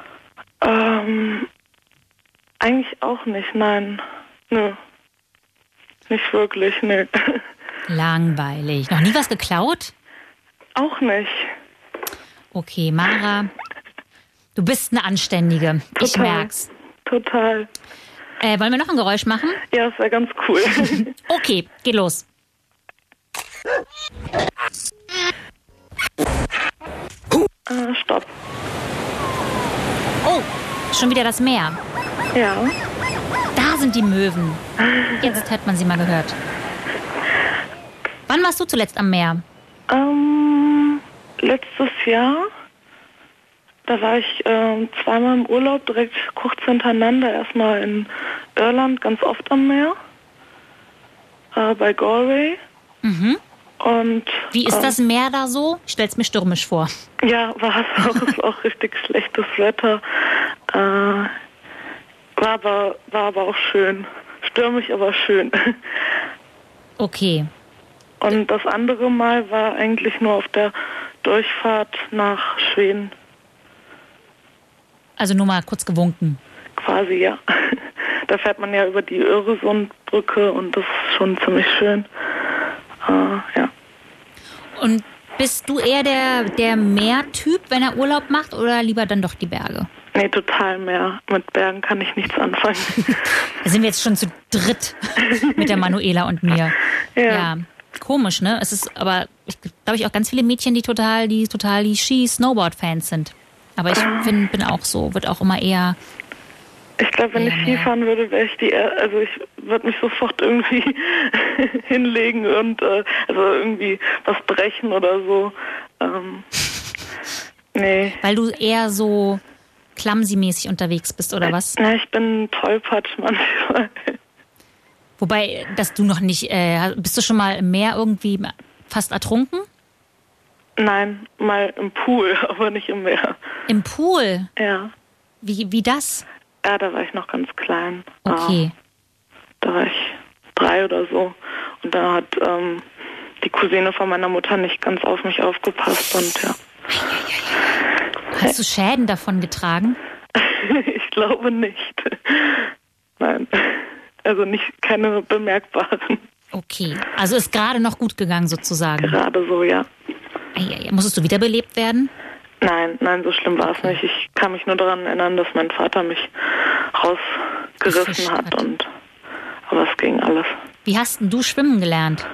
Eigentlich auch nicht, nein. Nö. Nicht wirklich, nö. Langweilig. Noch nie was geklaut? Auch nicht. Okay, Mara, du bist eine Anständige. Total. Ich merk's. Total. Wollen wir noch ein Geräusch machen? Ja, das wäre ganz cool. Okay, geht los. Stopp. Oh, schon wieder das Meer. Ja. Da sind die Möwen. Jetzt hat man sie mal gehört. Wann warst du zuletzt am Meer? Letztes Jahr. Da war ich zweimal im Urlaub, direkt kurz hintereinander. Erstmal in Irland, ganz oft am Meer. Bei Galway. Mhm. Und wie ist das Meer da so? Ich stell's mir stürmisch vor. Ja, war es auch. Es war auch richtig schlechtes Wetter. War aber auch schön. Stürmisch, aber schön. Okay. Und das andere Mal war eigentlich nur auf der Durchfahrt nach Schweden. Also nur mal kurz gewunken. Quasi, ja. Da fährt man ja über die Öresundbrücke und das ist schon ziemlich schön. Ja. Und bist du eher der Meertyp, wenn er Urlaub macht, oder lieber dann doch die Berge? Nee, total Meer. Mit Bergen kann ich nichts anfangen. Da sind wir jetzt schon zu dritt mit der Manuela und mir. Ja. Komisch, ne? Es ist aber, glaube ich, auch ganz viele Mädchen, die total die Ski-Snowboard-Fans sind. Aber ich bin auch so, wird auch immer eher... Ich glaube, wenn ich Skifahren würde, wäre ich also ich würde mich sofort irgendwie hinlegen und also irgendwie was brechen oder so. Nee. Weil du eher so clumsy-mäßig unterwegs bist, oder was? Ja, ich bin tollpatsch manchmal. Wobei, dass du noch nicht, bist du schon mal im Meer irgendwie fast ertrunken? Nein, mal im Pool, aber nicht im Meer. Im Pool? Ja. Wie das? Ja, da war ich noch ganz klein. Okay. Da war ich 3 oder so. Und da hat die Cousine von meiner Mutter nicht ganz auf mich aufgepasst und ja. Hast du Schäden davon getragen? Ich glaube nicht. Nein. Also keine bemerkbaren. Okay. Also ist gerade noch gut gegangen sozusagen? Gerade so, ja. Musstest du wiederbelebt werden? Nein, so schlimm war es nicht. Ich kann mich nur daran erinnern, dass mein Vater mich rausgerissen hat. Aber es ging alles. Wie hast denn du schwimmen gelernt?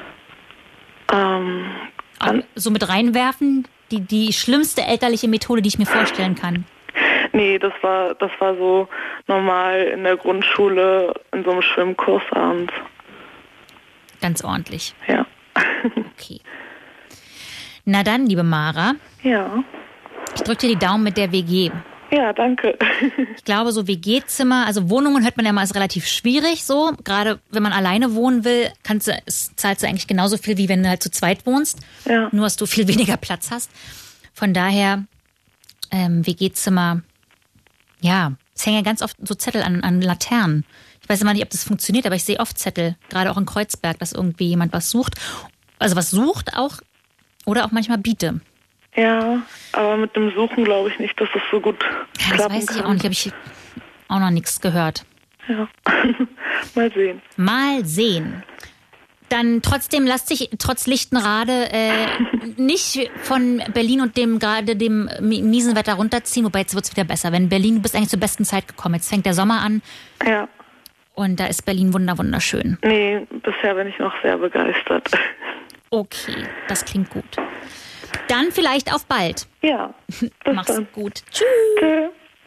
So mit reinwerfen? Die schlimmste elterliche Methode, die ich mir vorstellen kann. Nee, das war so normal in der Grundschule in so einem Schwimmkurs abends. Ganz ordentlich. Ja. Okay. Na dann, liebe Mara. Ja. Ich drücke dir die Daumen mit der WG. Ja, danke. Ich glaube, so WG-Zimmer, also Wohnungen hört man ja mal, ist relativ schwierig so. Gerade wenn man alleine wohnen will, zahlst du eigentlich genauso viel, wie wenn du halt zu zweit wohnst. Ja. Nur, dass du viel weniger Platz hast. Von daher, WG-Zimmer Ja, es hängen ja ganz oft so Zettel an Laternen. Ich weiß immer nicht, ob das funktioniert, aber ich sehe oft Zettel, gerade auch in Kreuzberg, dass irgendwie jemand was sucht. Also was sucht auch oder auch manchmal Biete. Ja, aber mit dem Suchen glaube ich nicht, dass das so gut Ja, das klappen weiß ich kann. auch nicht, habe ich auch noch nichts gehört. Ja, mal sehen. Mal sehen. Dann trotzdem lass dich trotz Lichtenrade nicht von Berlin und dem miesen Wetter runterziehen, wobei jetzt wird es wieder besser. Wenn Berlin, du bist eigentlich zur besten Zeit gekommen. Jetzt fängt der Sommer an. Ja. Und da ist Berlin wunderschön. Nee, bisher bin ich noch sehr begeistert. Okay, das klingt gut. Dann vielleicht auf bald. Ja. Mach's dann. gut. Tschüss. Tschüss.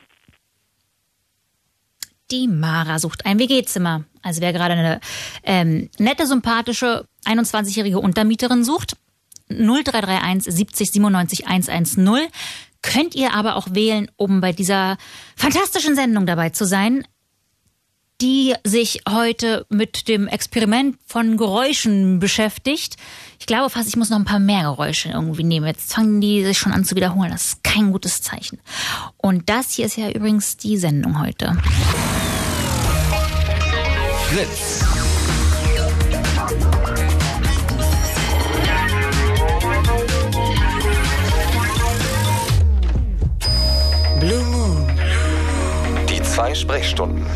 Die Mara sucht ein WG-Zimmer. Also wer gerade eine nette, sympathische 21-jährige Untermieterin sucht, 0331 70 97 110. Könnt ihr aber auch wählen, um bei dieser fantastischen Sendung dabei zu sein, die sich heute mit dem Experiment von Geräuschen beschäftigt. Ich glaube fast, ich muss noch ein paar mehr Geräusche irgendwie nehmen. Jetzt fangen die sich schon an zu wiederholen. Das ist kein gutes Zeichen. Und das hier ist ja übrigens die Sendung heute. Fritz. Blue Moon. Die 2 Sprechstunden.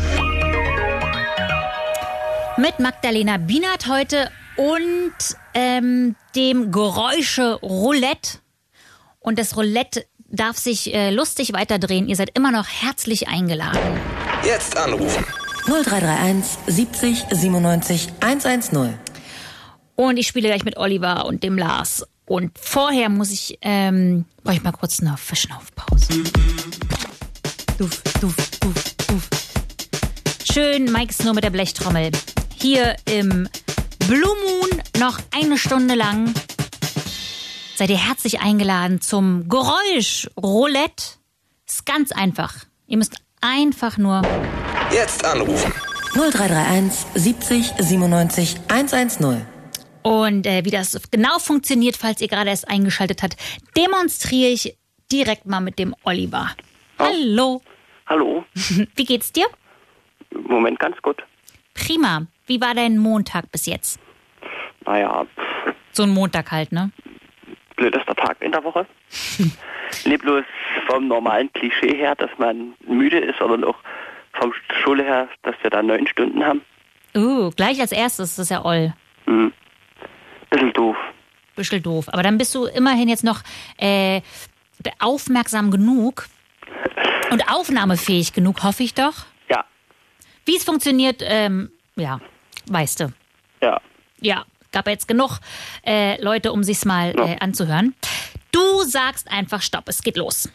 Mit Magdalena Bienert heute und dem Geräusche-Roulette. Und das Roulette darf sich lustig weiterdrehen. Ihr seid immer noch herzlich eingeladen. Jetzt anrufen. 0331 70 97 110. Und ich spiele gleich mit Oliver und dem Lars. Und vorher brauche ich mal kurz eine Verschnaufpause. Duff, duff, duff, duff. Schön Mike Snow mit der Blechtrommel. Hier im Blue Moon noch eine Stunde lang. Seid ihr herzlich eingeladen zum Geräusch-Roulette. Ist ganz einfach. Ihr müsst einfach nur Jetzt anrufen. 0331 70 97 110. Und wie das genau funktioniert, falls ihr gerade erst eingeschaltet habt, demonstriere ich direkt mal mit dem Oliver. Oh. Hallo. Hallo. Wie geht's dir? Im Moment ganz gut. Prima. Wie war dein Montag bis jetzt? Naja, So ein Montag halt, ne? blödester Tag in der Woche. Nicht bloß vom normalen Klischee her, dass man müde ist, sondern auch vom Schule her, dass wir da 9 Stunden haben. Gleich als erstes, das ist ja oll. Bisschen doof. Bisschen doof. Aber dann bist du immerhin jetzt noch aufmerksam genug und aufnahmefähig genug, hoffe ich doch. Ja. Wie es funktioniert, ja, weißt du. Ja. Ja, gab jetzt genug Leute, um sich's mal anzuhören. Du sagst einfach Stopp, es geht los.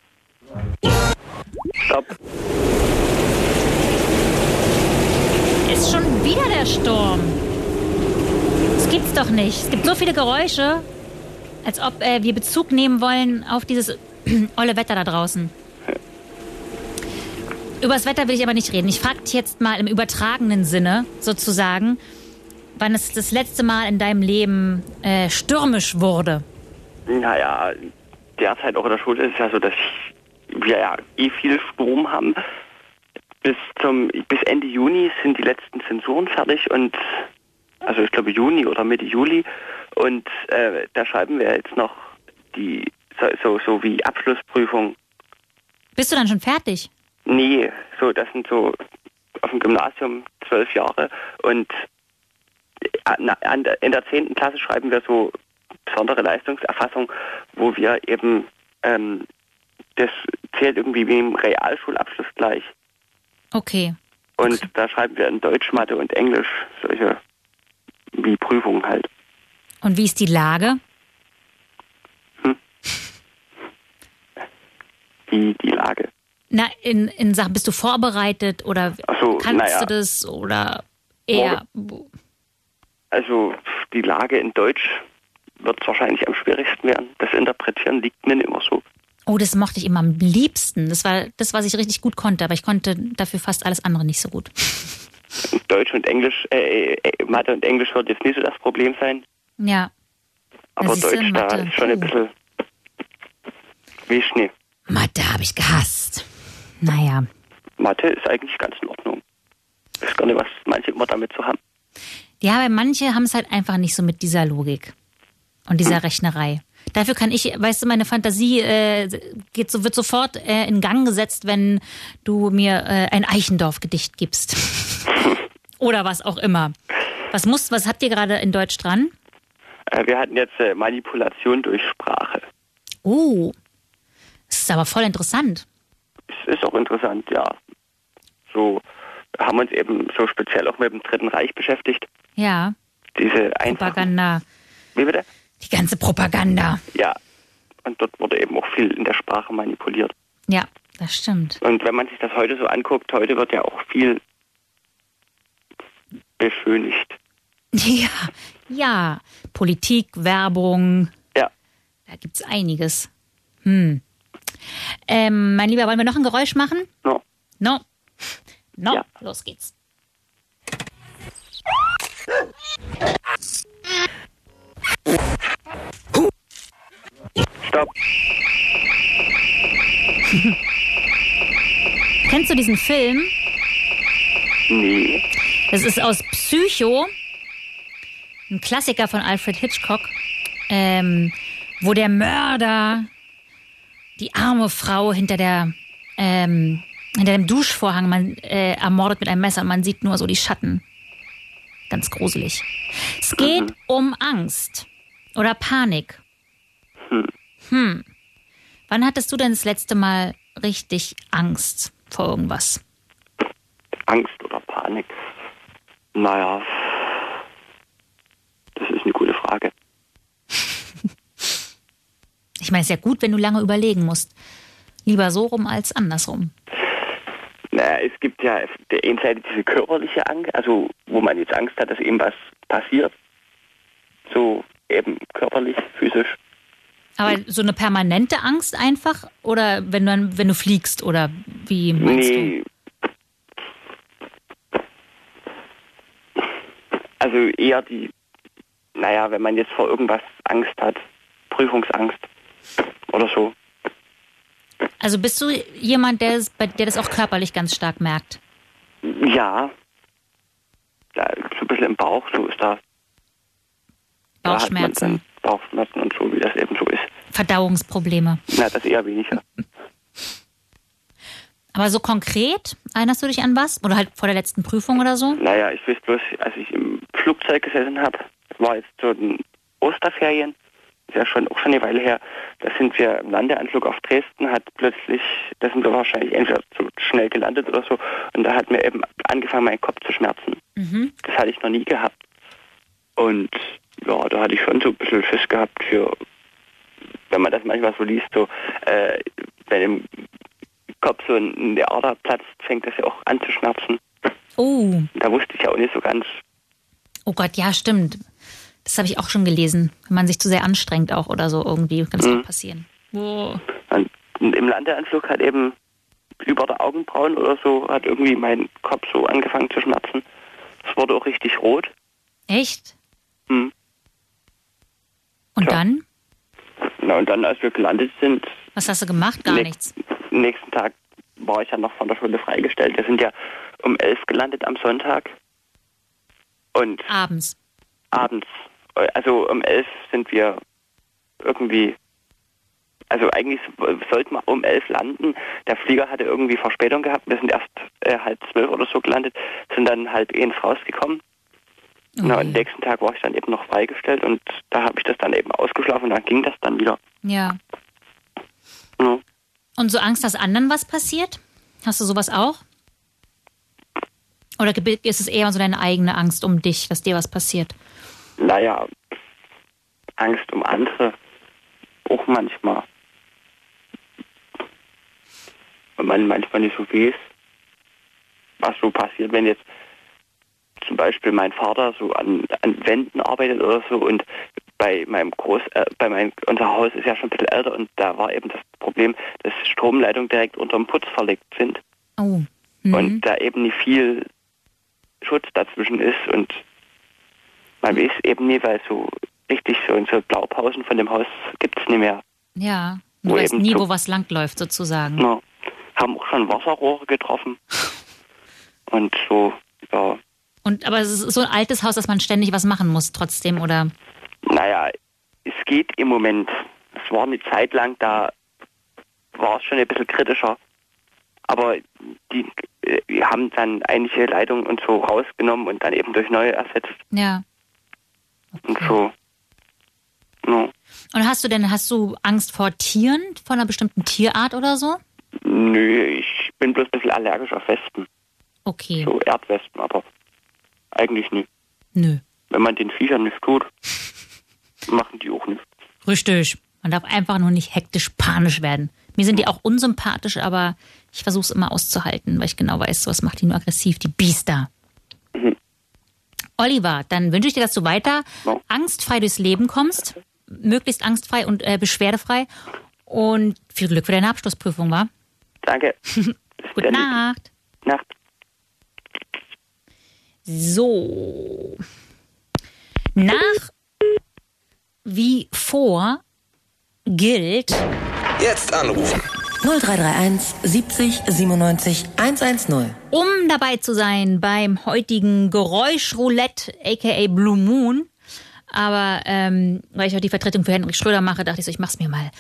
Stopp. Ist schon wieder der Sturm. Das gibt's doch nicht. Es gibt so viele Geräusche, als ob wir Bezug nehmen wollen auf dieses olle Wetter da draußen. Über das Wetter will ich aber nicht reden. Ich frage dich jetzt mal im übertragenen Sinne, sozusagen, wann es das letzte Mal in deinem Leben stürmisch wurde. Naja, derzeit auch in der Schule ist es ja so, dass wir ja viel Strom haben. Bis Ende Juni sind die letzten Zensuren fertig und also ich glaube Juni oder Mitte Juli und da schreiben wir jetzt noch die so wie Abschlussprüfung. Bist du dann schon fertig? Nee, so das sind so auf dem Gymnasium 12 Jahre und in der 10. Klasse schreiben wir so besondere Leistungserfassung, wo wir eben das zählt irgendwie wie im Realschulabschluss gleich. Okay. Und da schreiben wir in Deutsch, Mathe und Englisch solche wie Prüfungen halt. Und wie ist die Lage? Wie die Lage? Na, in Sachen, bist du vorbereitet oder kannst du das oder eher? Also die Lage in Deutsch wird wahrscheinlich am schwierigsten werden. Das Interpretieren liegt mir nicht immer so. Oh, das mochte ich immer am liebsten. Das war das, was ich richtig gut konnte, aber ich konnte dafür fast alles andere nicht so gut. Deutsch und Englisch, Mathe und Englisch wird jetzt nicht so das Problem sein. Ja. Aber Deutsch, da ist schon ein bisschen wie Schnee. Mathe habe ich gehasst. Naja. Mathe ist eigentlich ganz in Ordnung. Ich weiß gar nicht, was manche immer damit zu haben. Ja, weil manche haben es halt einfach nicht so mit dieser Logik und dieser Rechnerei. Dafür kann ich, weißt du, meine Fantasie wird sofort in Gang gesetzt, wenn du mir ein Eichendorff-Gedicht gibst. Oder was auch immer. Was habt ihr gerade in Deutsch dran? Wir hatten jetzt Manipulation durch Sprache. Oh, das ist aber voll interessant. Es ist auch interessant, ja. So haben wir uns eben so speziell auch mit dem Dritten Reich beschäftigt. Ja. Diese Propaganda. Wie bitte? Die ganze Propaganda. Ja. Und dort wurde eben auch viel in der Sprache manipuliert. Ja, das stimmt. Und wenn man sich das heute so anguckt, heute wird ja auch viel beschönigt. Ja. Politik, Werbung. Ja. Da gibt's einiges. Mein Lieber, wollen wir noch ein Geräusch machen? No. Ja. Los geht's. Stopp. Kennst du diesen Film? Nee. Das ist aus Psycho, ein Klassiker von Alfred Hitchcock, wo der Mörder die arme Frau hinter dem Duschvorhang ermordet mit einem Messer und man sieht nur so die Schatten. Ganz gruselig. Es geht um Angst oder Panik. Wann hattest du denn das letzte Mal richtig Angst vor irgendwas? Angst oder Panik? Naja, das ist eine gute Frage. Ich meine, es ist ja gut, wenn du lange überlegen musst. Lieber so rum als andersrum. Naja, es gibt ja auf der einen Seite diese körperliche Angst, also wo man jetzt Angst hat, dass eben was passiert. So eben körperlich, physisch. Aber so eine permanente Angst einfach? Oder wenn du fliegst? Oder wie meinst du? Also eher wenn man jetzt vor irgendwas Angst hat, Prüfungsangst oder so. Also bist du jemand, der das auch körperlich ganz stark merkt? Ja. Da so ein bisschen im Bauch, so ist da. Bauchschmerzen. Bauchschmerzen und so, wie das eben so ist. Verdauungsprobleme. Na, das eher weniger. Aber so konkret, erinnerst du dich an was? Oder halt vor der letzten Prüfung oder so? Naja, ich weiß bloß, als ich im Flugzeug gesessen habe, war jetzt so ein Osterferien, ist ja auch schon eine Weile her, da sind wir im Landeanflug auf Dresden, da sind wir wahrscheinlich entweder zu schnell gelandet oder so, und da hat mir eben angefangen, mein Kopf zu schmerzen. Das hatte ich noch nie gehabt. Und ja, da hatte ich schon so ein bisschen Schiss gehabt für, wenn man das manchmal so liest, so, wenn im Kopf so in der Ader platzt, fängt das ja auch an zu schmerzen. Oh. Da wusste ich ja auch nicht so ganz. Oh Gott, ja, stimmt. Das habe ich auch schon gelesen. Wenn man sich zu sehr anstrengt auch oder so irgendwie, kann das auch passieren. Oh. Und im Landeanflug hat eben über der Augenbrauen oder so, hat irgendwie mein Kopf so angefangen zu schmerzen. Es wurde auch richtig rot. Echt? Und dann? Na, und dann, als wir gelandet sind... Was hast du gemacht? Gar nichts. Am nächsten Tag war ich ja noch von der Schule freigestellt. Wir sind ja um 11 gelandet am Sonntag. Und abends. Also um 11 sind wir irgendwie... Also eigentlich sollten wir um 11 landen. Der Flieger hatte irgendwie Verspätung gehabt. Wir sind erst 11:30 oder so gelandet, sind dann 11:30 rausgekommen. Na, am nächsten Tag war ich dann eben noch freigestellt und da habe ich das dann eben ausgeschlafen und dann ging das dann wieder. Ja. Und so Angst, dass anderen was passiert? Hast du sowas auch? Oder ist es eher so deine eigene Angst um dich, dass dir was passiert? Naja, Angst um andere auch manchmal. Weil man manchmal nicht so weiß, was so passiert, wenn jetzt zum Beispiel mein Vater so an Wänden arbeitet oder so und unser Haus ist ja schon ein bisschen älter und da war eben das Problem, dass Stromleitungen direkt unter dem Putz verlegt sind. Oh. Und da eben nicht viel Schutz dazwischen ist und man weiß eben nie, weil so richtig so Blaupausen von dem Haus gibt es nicht mehr. Ja, du weißt nie, wo was langläuft sozusagen. No. haben auch schon Wasserrohre getroffen. Und so, ja. Aber es ist so ein altes Haus, dass man ständig was machen muss trotzdem, oder? Naja, es geht im Moment. Es war eine Zeit lang, da war es schon ein bisschen kritischer. Aber die haben dann einige Leitungen und so rausgenommen und dann eben durch neue ersetzt. Ja. Okay. Und so. No. Und hast du Angst vor Tieren, vor einer bestimmten Tierart oder so? Nö, ich bin bloß ein bisschen allergisch auf Wespen. Okay. So Erdwespen, aber eigentlich nicht. Nö. Wenn man den Viechern nichts tut, machen die auch nichts. Richtig. Man darf einfach nur nicht hektisch panisch werden. Mir sind die auch unsympathisch, aber ich versuche es immer auszuhalten, weil ich genau weiß, sowas macht die nur aggressiv, die Biester. Mhm. Oliver, dann wünsche ich dir, dass du weiter angstfrei durchs Leben kommst. Möglichst angstfrei und beschwerdefrei. Und viel Glück für deine Abschlussprüfung, wa? Danke. Gute Nacht. Nacht. So. Nach wie vor gilt... Jetzt anrufen. 0331 70 97 110. Um dabei zu sein beim heutigen Geräuschroulette, aka Blue Moon. Aber weil ich heute die Vertretung für Henrik Schröder mache, dachte ich so, ich mach's mir mal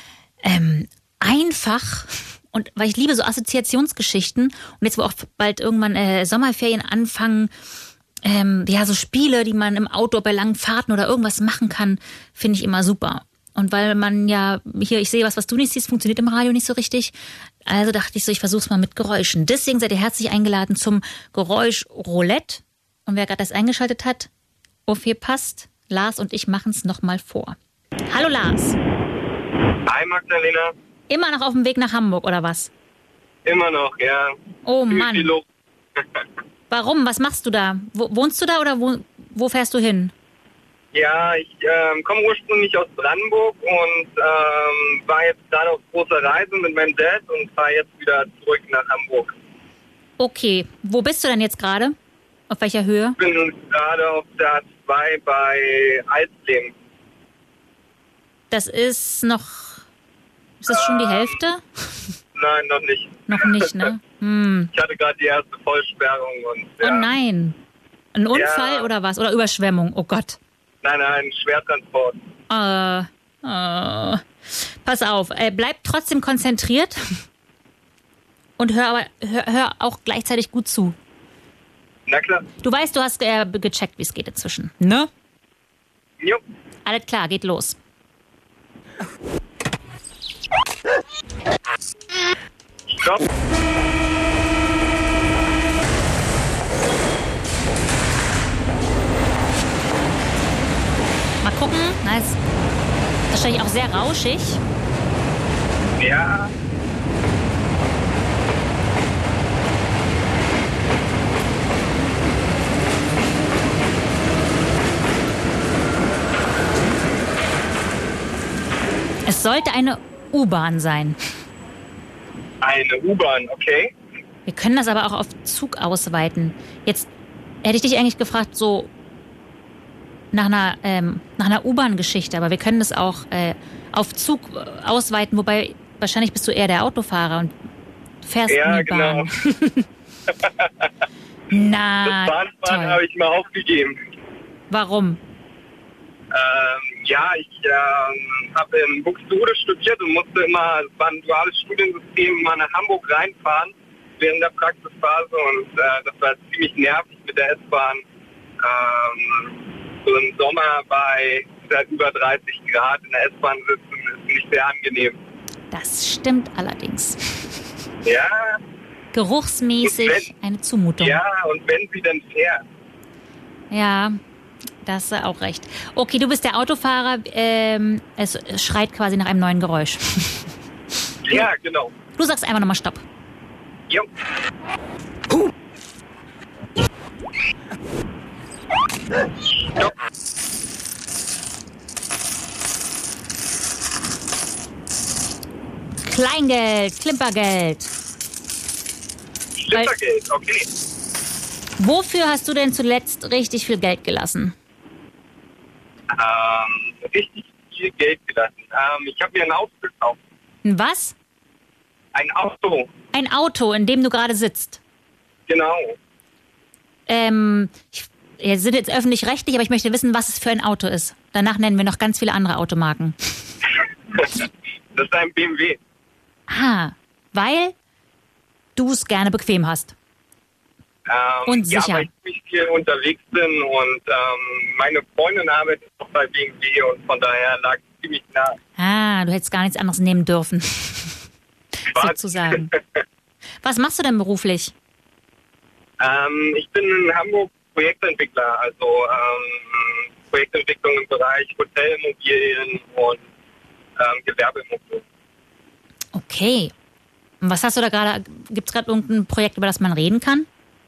einfach. Und weil ich liebe so Assoziationsgeschichten. Und jetzt, wo auch bald irgendwann Sommerferien anfangen, so Spiele, die man im Auto bei langen Fahrten oder irgendwas machen kann, finde ich immer super. Und weil man ja hier, ich sehe was du nicht siehst, funktioniert im Radio nicht so richtig. Also dachte ich so, ich versuch's mal mit Geräuschen. Deswegen seid ihr herzlich eingeladen zum Geräuschroulette. Und wer gerade das eingeschaltet hat, passt, Lars und ich machen's nochmal vor. Hallo Lars. Hi Magdalena. Immer noch auf dem Weg nach Hamburg, oder was? Immer noch, ja. Oh Mann. Warum? Was machst du da? Wohnst du da oder wo fährst du hin? Ja, ich komme ursprünglich aus Brandenburg und war jetzt gerade auf großer Reise mit meinem Dad und fahre jetzt wieder zurück nach Hamburg. Okay, wo bist du denn jetzt gerade? Auf welcher Höhe? Ich bin gerade auf der A2 bei Alsleben. Das ist das schon die Hälfte? Nein, noch nicht. Noch nicht, ne? Ich hatte gerade die erste Vollsperrung und Oh nein. Ein Unfall oder was? Oder Überschwemmung? Oh Gott. Nein, Schwertransport. Pass auf, bleib trotzdem konzentriert und hör auch gleichzeitig gut zu. Na klar. Du weißt, du hast gecheckt, wie es geht inzwischen, ne? Jo. Alles klar, geht los. Stopp. Mal gucken. Nice. Wahrscheinlich auch sehr rauschig. Ja. Es sollte eine U-Bahn sein. Eine U-Bahn, okay. Wir können das aber auch auf Zug ausweiten. Jetzt hätte ich dich eigentlich gefragt, so nach einer U-Bahn-Geschichte, aber wir können das auch auf Zug ausweiten, wobei wahrscheinlich bist du eher der Autofahrer und fährst in die Bahn. Genau. Na, das Bahnfahren habe ich mal aufgegeben. Warum? Ich habe in Buxtehude studiert und musste immer, es war ein duales Studiensystem, mal nach Hamburg reinfahren während der Praxisphase und das war ziemlich nervig mit der S-Bahn. So im Sommer bei über 30 Grad in der S-Bahn sitzen ist nicht sehr angenehm. Das stimmt allerdings. Ja. Geruchsmäßig eine Zumutung. Ja, und wenn sie dann fährt. Ja, das ist auch recht. Okay, du bist der Autofahrer. Es schreit quasi nach einem neuen Geräusch. Ja, genau. Du sagst einfach nochmal Stopp. Jo. Stopp. Kleingeld, Klimpergeld. Klimpergeld, okay. Wofür hast du denn zuletzt richtig viel Geld gelassen? Richtig viel Geld gelassen. Ich habe mir ein Auto gekauft. Ein was? Ein Auto. ein Auto, in dem du gerade sitzt. Genau. Wir sind jetzt öffentlich-rechtlich, aber ich möchte wissen, was es für ein Auto ist. Danach nennen wir noch ganz viele andere Automarken. Das ist ein BMW. Ah, weil du es gerne bequem hast. Und sicher. Ja, weil ich ziemlich viel unterwegs bin und meine Freundin arbeitet auch bei BMW und von daher lag es ziemlich nah. Ah, du hättest gar nichts anderes nehmen dürfen. Sozusagen. Was machst du denn beruflich? Ich bin in Hamburg Projektentwickler, also Projektentwicklung im Bereich Hotelimmobilien und Gewerbeimmobilien. Okay. Und was hast du da gerade? Gibt es gerade irgendein Projekt, über das man reden kann?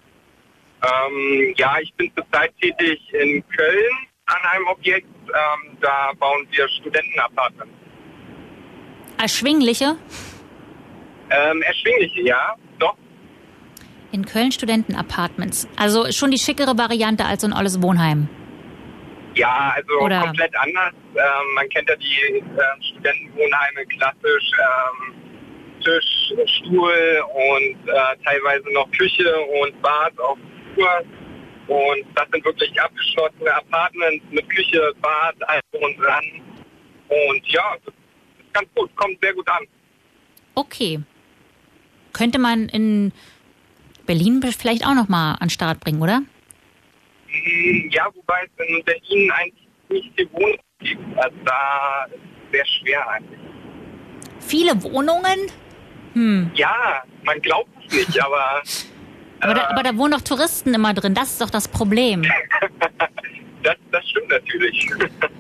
Ja, ich bin zurzeit tätig in Köln an einem Objekt. Da bauen wir Studentenapartments. Erschwingliche? Erschwingliche, ja, doch. In Köln Studentenapartments. Also schon die schickere Variante als so ein olles Wohnheim. Ja, also Oder komplett anders. Man kennt ja die Studentenwohnheime klassisch. Tisch, Stuhl und teilweise noch Küche und Bad auf Flur. Und das sind wirklich abgeschlossene Apartments mit Küche, Bad, alles und dran. Und ja, das ist ganz gut, kommt sehr gut an. Okay. Könnte man in Berlin vielleicht auch nochmal an den Start bringen, oder? Ja, wobei es in Berlin eigentlich nicht viel Wohnungen gibt. Also da ist es sehr schwer eigentlich. Viele Wohnungen? Ja, man glaubt es nicht, aber... aber da wohnen doch Touristen immer drin. Das ist doch das Problem. Das stimmt natürlich.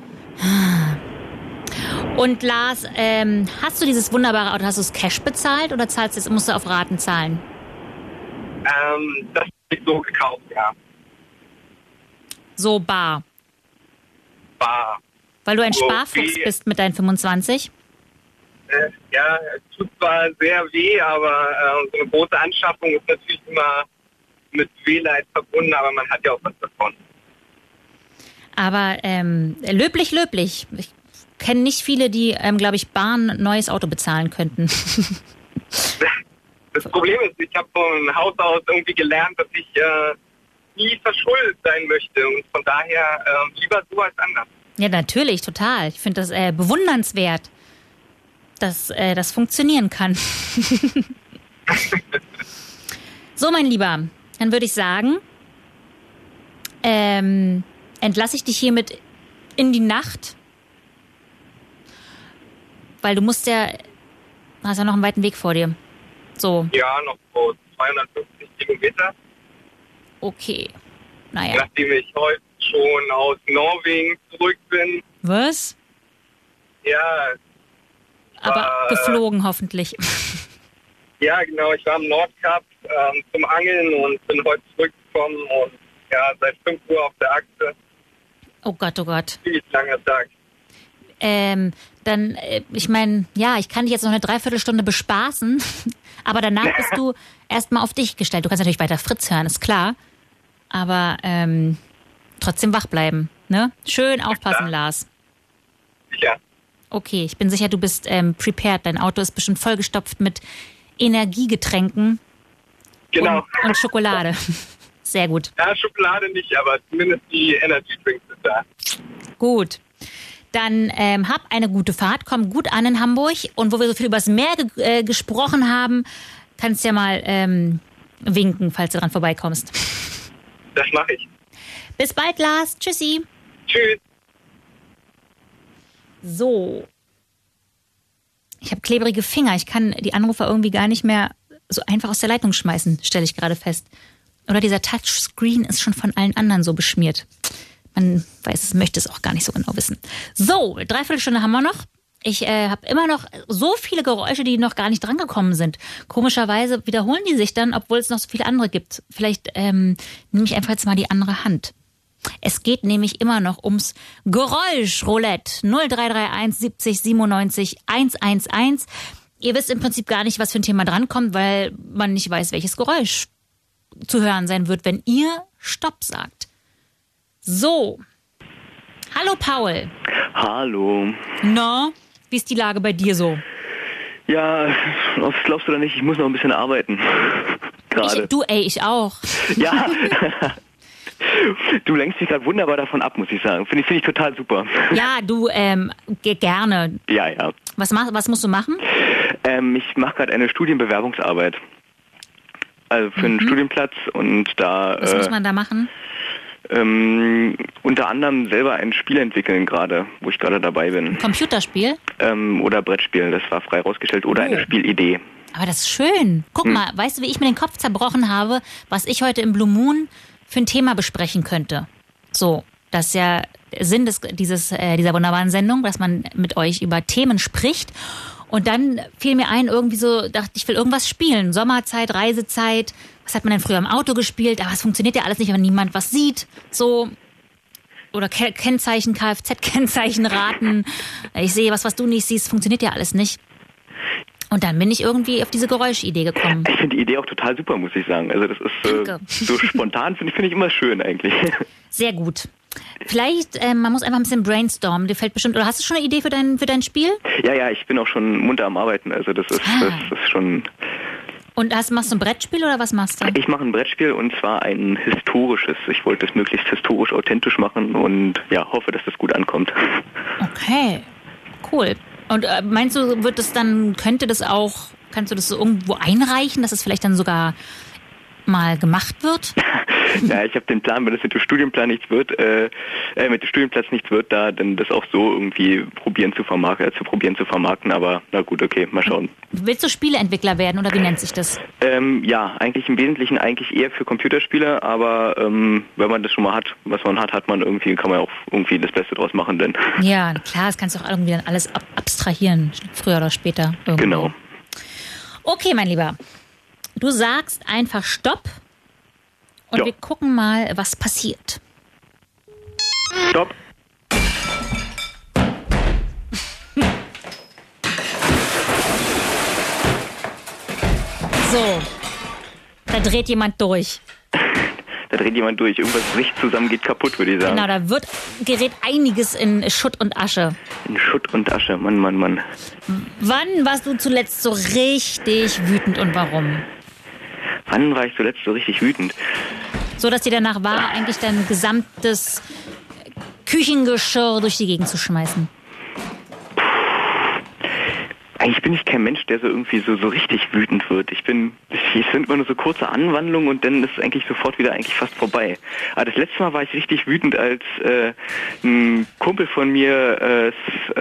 Und Lars, hast du dieses wunderbare Auto, hast du es Cash bezahlt oder musst du auf Raten zahlen? Das ist so gekauft, ja. So bar? Bar. Weil du ein so Sparfuchs bist mit deinen 25? Ja, es tut zwar sehr weh, aber so eine große Anschaffung ist natürlich immer mit Wehleid verbunden, aber man hat ja auch was davon. Aber löblich, löblich. Ich kenne nicht viele, die, glaube ich, bar ein neues Auto bezahlen könnten. Das Problem ist, ich habe von Haus aus irgendwie gelernt, dass ich nie verschuldet sein möchte und von daher lieber so als anders. Ja, natürlich, total. Ich finde das bewundernswert, dass das funktionieren kann. So, mein Lieber, dann würde ich sagen, entlasse ich dich hiermit in die Nacht, weil du hast ja noch einen weiten Weg vor dir. So. Ja, noch so 250 Kilometer. Okay, naja. Nachdem ich heute schon aus Norwegen zurück bin. Was? Ja. Aber geflogen hoffentlich. Ja, genau. Ich war am Nordkap zum Angeln und bin heute zurückgekommen und ja, seit 5 Uhr auf der Achse. Oh Gott, oh Gott. Ziemlich langer Tag. Dann, ich meine, ja, ich kann dich jetzt noch eine Dreiviertelstunde bespaßen, aber danach bist du erstmal auf dich gestellt. Du kannst natürlich weiter Fritz hören, ist klar. Aber trotzdem wach bleiben, ne? Schön aufpassen, ja. Lars. Ja. Okay, ich bin sicher, du bist prepared. Dein Auto ist bestimmt vollgestopft mit Energiegetränken. Genau. Und Schokolade. Sehr gut. Ja, Schokolade nicht, aber zumindest die Energy Drinks sind da. Gut. Dann hab eine gute Fahrt, komm gut an in Hamburg. Und wo wir so viel übers Meer gesprochen haben, kannst du ja mal winken, falls du dran vorbeikommst. Das mache ich. Bis bald, Lars. Tschüssi. Tschüss. So. Ich habe klebrige Finger. Ich kann die Anrufer irgendwie gar nicht mehr so einfach aus der Leitung schmeißen, stelle ich gerade fest. Oder dieser Touchscreen ist schon von allen anderen so beschmiert. Man möchte es auch gar nicht so genau wissen. So, 3/4 Stunde haben wir noch. Ich habe immer noch so viele Geräusche, die noch gar nicht drangekommen sind. Komischerweise wiederholen die sich dann, obwohl es noch so viele andere gibt. Vielleicht nehme ich einfach jetzt mal die andere Hand. Es geht nämlich immer noch ums Geräuschroulette. 0331 70 97 111. Ihr wisst im Prinzip gar nicht, was für ein Thema drankommt, weil man nicht weiß, welches Geräusch zu hören sein wird, wenn ihr Stopp sagt. So. Hallo Paul. Hallo. Na, wie ist die Lage bei dir so? Ja, das glaubst du da nicht, ich muss noch ein bisschen arbeiten. Gerade. Ich auch. Ja. Du lenkst mich gerade wunderbar davon ab, muss ich sagen. Finde ich total super. Ja, du, gerne. Ja. Was musst du machen? Ich mache gerade eine Studienbewerbungsarbeit. Also für einen Studienplatz und da... Was muss man da machen? Unter anderem selber ein Spiel entwickeln gerade, wo ich gerade dabei bin. Computerspiel? Oder Brettspiel, das war frei rausgestellt. Oder eine Spielidee. Aber das ist schön. Guck mal, weißt du, wie ich mir den Kopf zerbrochen habe, was ich heute im Blue Moon für ein Thema besprechen könnte? So, das ist ja Sinn dieser wunderbaren Sendung, dass man mit euch über Themen spricht. Und dann fiel mir ein, irgendwie so, dachte ich will irgendwas spielen. Sommerzeit, Reisezeit. Was hat man denn früher im Auto gespielt? Aber es funktioniert ja alles nicht, wenn niemand was sieht. So. Oder Kennzeichen, Kfz-Kennzeichen raten. Ich sehe was du nicht siehst. Funktioniert ja alles nicht. Und dann bin ich irgendwie auf diese Geräuschidee gekommen. Ich finde die Idee auch total super, muss ich sagen. Also das ist so spontan, finde ich immer schön eigentlich. Sehr gut. Vielleicht, man muss einfach ein bisschen brainstormen. Dir fällt bestimmt, oder hast du schon eine Idee für dein Spiel? Ja, ich bin auch schon munter am Arbeiten. Also das ist schon... Und machst du ein Brettspiel oder was machst du? Ich mache ein Brettspiel und zwar ein historisches. Ich wollte es möglichst historisch authentisch machen und ja, hoffe, dass das gut ankommt. Okay, cool. Und meinst du, kannst du das so irgendwo einreichen, dass es vielleicht dann sogar mal gemacht wird? Ja, ich habe den Plan, wenn das mit dem Studienplatz nichts wird, da dann das auch so irgendwie probieren zu vermarkten, aber na gut, okay, mal schauen. Willst du Spieleentwickler werden oder wie nennt sich das? Ja, eigentlich im Wesentlichen eher für Computerspiele, aber wenn man das schon mal hat, was man hat man irgendwie, kann man auch irgendwie das Beste draus machen, denn. Ja, klar, das kannst du auch irgendwie dann alles abstrahieren, früher oder später. Irgendwo. Genau. Okay, mein Lieber, du sagst einfach Stopp. Und wir gucken mal, was passiert. Stopp. So, da dreht jemand durch. Irgendwas bricht zusammen, geht kaputt, würde ich sagen. Genau, da gerät einiges in Schutt und Asche. In Schutt und Asche, Mann. Wann warst du zuletzt so richtig wütend und warum? Wann war ich zuletzt so richtig wütend? So, dass dir danach war, eigentlich dein gesamtes Küchengeschirr durch die Gegend zu schmeißen. Eigentlich bin ich kein Mensch, der so irgendwie so richtig wütend wird. Es sind immer nur so kurze Anwandlungen und dann ist es eigentlich sofort wieder eigentlich fast vorbei. Aber das letzte Mal war ich richtig wütend, als ein Kumpel von mir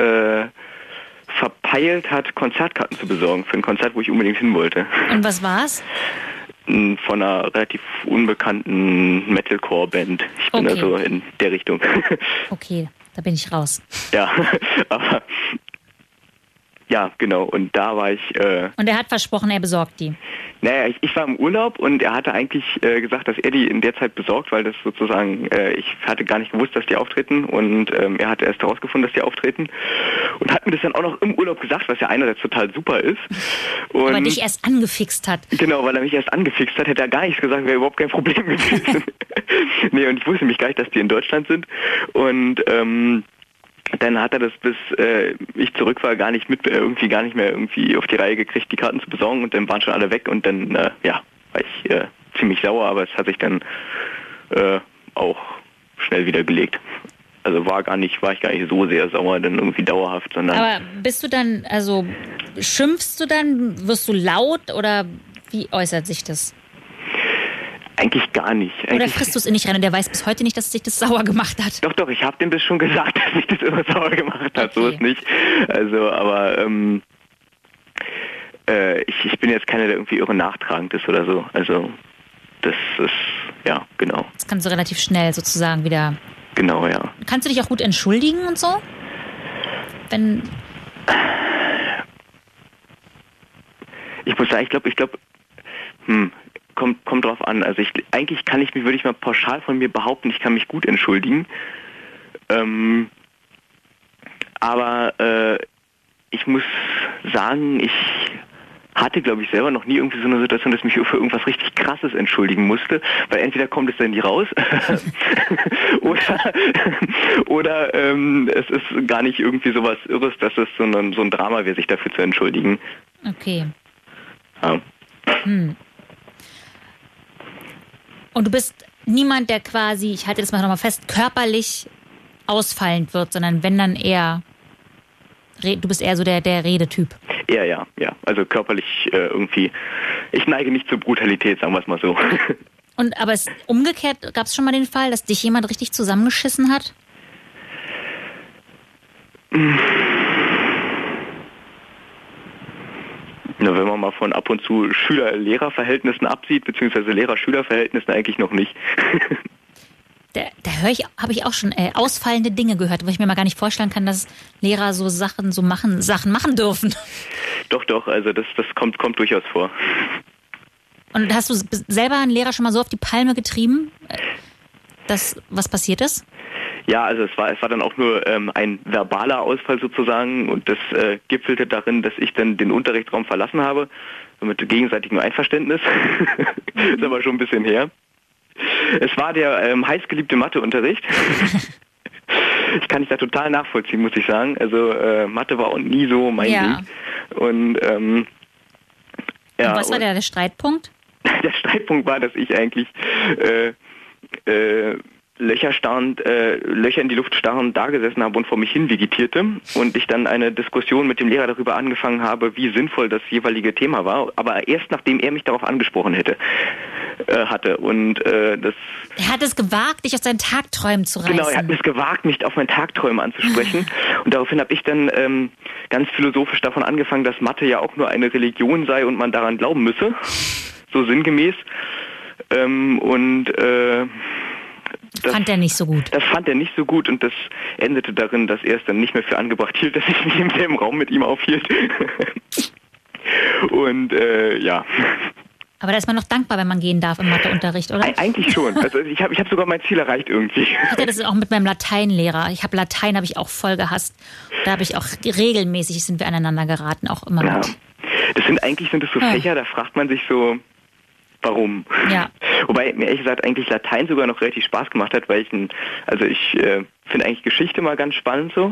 verpeilt hat, Konzertkarten zu besorgen für ein Konzert, wo ich unbedingt hin wollte. Und was war's? Von einer relativ unbekannten Metalcore-Band. Ich bin also in der Richtung. Okay, da bin ich raus. Ja, aber ja, genau. Und da war ich... Und er hat versprochen, er besorgt die. Naja, ich war im Urlaub und er hatte eigentlich gesagt, dass er die in der Zeit besorgt, weil das sozusagen, ich hatte gar nicht gewusst, dass die auftreten und er hatte erst herausgefunden, dass die auftreten und hat mir das dann auch noch im Urlaub gesagt, was ja einerseits total super ist. Und aber dich erst angefixt hat. Genau, weil er mich erst angefixt hat, hätte er gar nichts gesagt, wäre überhaupt kein Problem gewesen. Nee, und ich wusste nämlich gar nicht, dass die in Deutschland sind und dann hat er das, bis ich zurück war, gar nicht mehr irgendwie auf die Reihe gekriegt, die Karten zu besorgen und dann waren schon alle weg und dann, war ich ziemlich sauer, aber es hat sich dann auch schnell wieder gelegt. Also war ich gar nicht so sehr sauer, dann irgendwie dauerhaft, sondern... Aber bist du dann, also schimpfst du dann, wirst du laut oder wie äußert sich das? Eigentlich gar nicht. Oder frisst du es in dich rein und der weiß bis heute nicht, dass sich das sauer gemacht hat? Doch, ich habe dem bis schon gesagt, dass sich das immer sauer gemacht hat. Okay. So ist nicht. Also, aber ich bin jetzt keiner, der irgendwie irre nachtragend ist oder so. Also, das ist, ja, genau. Das kannst du relativ schnell sozusagen wieder... Genau, ja. Kannst du dich auch gut entschuldigen und so? Wenn... Ich muss sagen, ich glaube, kommt drauf an. Also eigentlich würde ich mal pauschal von mir behaupten, ich kann mich gut entschuldigen. Aber ich muss sagen, ich hatte, glaube ich, selber noch nie irgendwie so eine Situation, dass ich mich für irgendwas richtig Krasses entschuldigen musste, weil entweder kommt es dann nie raus oder es ist gar nicht irgendwie sowas Irres, dass es so ein Drama wäre, sich dafür zu entschuldigen. Okay. Ja. Und du bist niemand, der quasi, ich halte das mal nochmal fest, körperlich ausfallend wird, sondern wenn dann eher, du bist eher so der Redetyp. Eher ja. Also körperlich irgendwie, ich neige nicht zur Brutalität, sagen wir es mal so. Aber umgekehrt, gab es schon mal den Fall, dass dich jemand richtig zusammengeschissen hat? Na, wenn man mal von ab und zu Schüler-Lehrer-Verhältnissen absieht, beziehungsweise Lehrer-Schüler-Verhältnissen eigentlich noch nicht. Da habe ich auch schon ausfallende Dinge gehört, wo ich mir mal gar nicht vorstellen kann, dass Lehrer so Sachen machen dürfen. Doch, also das kommt durchaus vor. Und hast du selber einen Lehrer schon mal so auf die Palme getrieben, dass was passiert ist? Ja, also es war dann auch nur ein verbaler Ausfall sozusagen und das gipfelte darin, dass ich dann den Unterrichtsraum verlassen habe, mit gegenseitigem Einverständnis. Ist aber schon ein bisschen her. Es war der heißgeliebte Matheunterricht. Ich kann dich da total nachvollziehen, muss ich sagen. Also Mathe war auch nie so mein Ding. Und was war der Streitpunkt? Der Streitpunkt war, dass ich eigentlich Löcher in die Luft starrend da gesessen habe und vor mich hin vegetierte und ich dann eine Diskussion mit dem Lehrer darüber angefangen habe, wie sinnvoll das jeweilige Thema war, aber erst nachdem er mich darauf angesprochen hatte. Und das... Er hat es gewagt, dich aus seinen Tagträumen zu reißen. Genau, er hat es gewagt, mich auf meine Tagträume anzusprechen. Und daraufhin habe ich dann ganz philosophisch davon angefangen, dass Mathe ja auch nur eine Religion sei und man daran glauben müsse. So sinngemäß. Das fand er nicht so gut. Das fand er nicht so gut und das endete darin, dass er es dann nicht mehr für angebracht hielt, dass ich mich im selben Raum mit ihm aufhielt. Und ja. Aber da ist man noch dankbar, wenn man gehen darf im Matheunterricht, oder? Eigentlich schon. Also ich hab sogar mein Ziel erreicht irgendwie. Ich hatte das auch mit meinem Lateinlehrer. Latein habe ich auch voll gehasst. Da habe ich auch regelmäßig sind wir aneinander geraten, auch immer mit. Das sind so Fächer, da fragt man sich so, warum? Ja. Wobei mir ehrlich gesagt eigentlich Latein sogar noch relativ Spaß gemacht hat, weil ich finde eigentlich Geschichte mal ganz spannend so.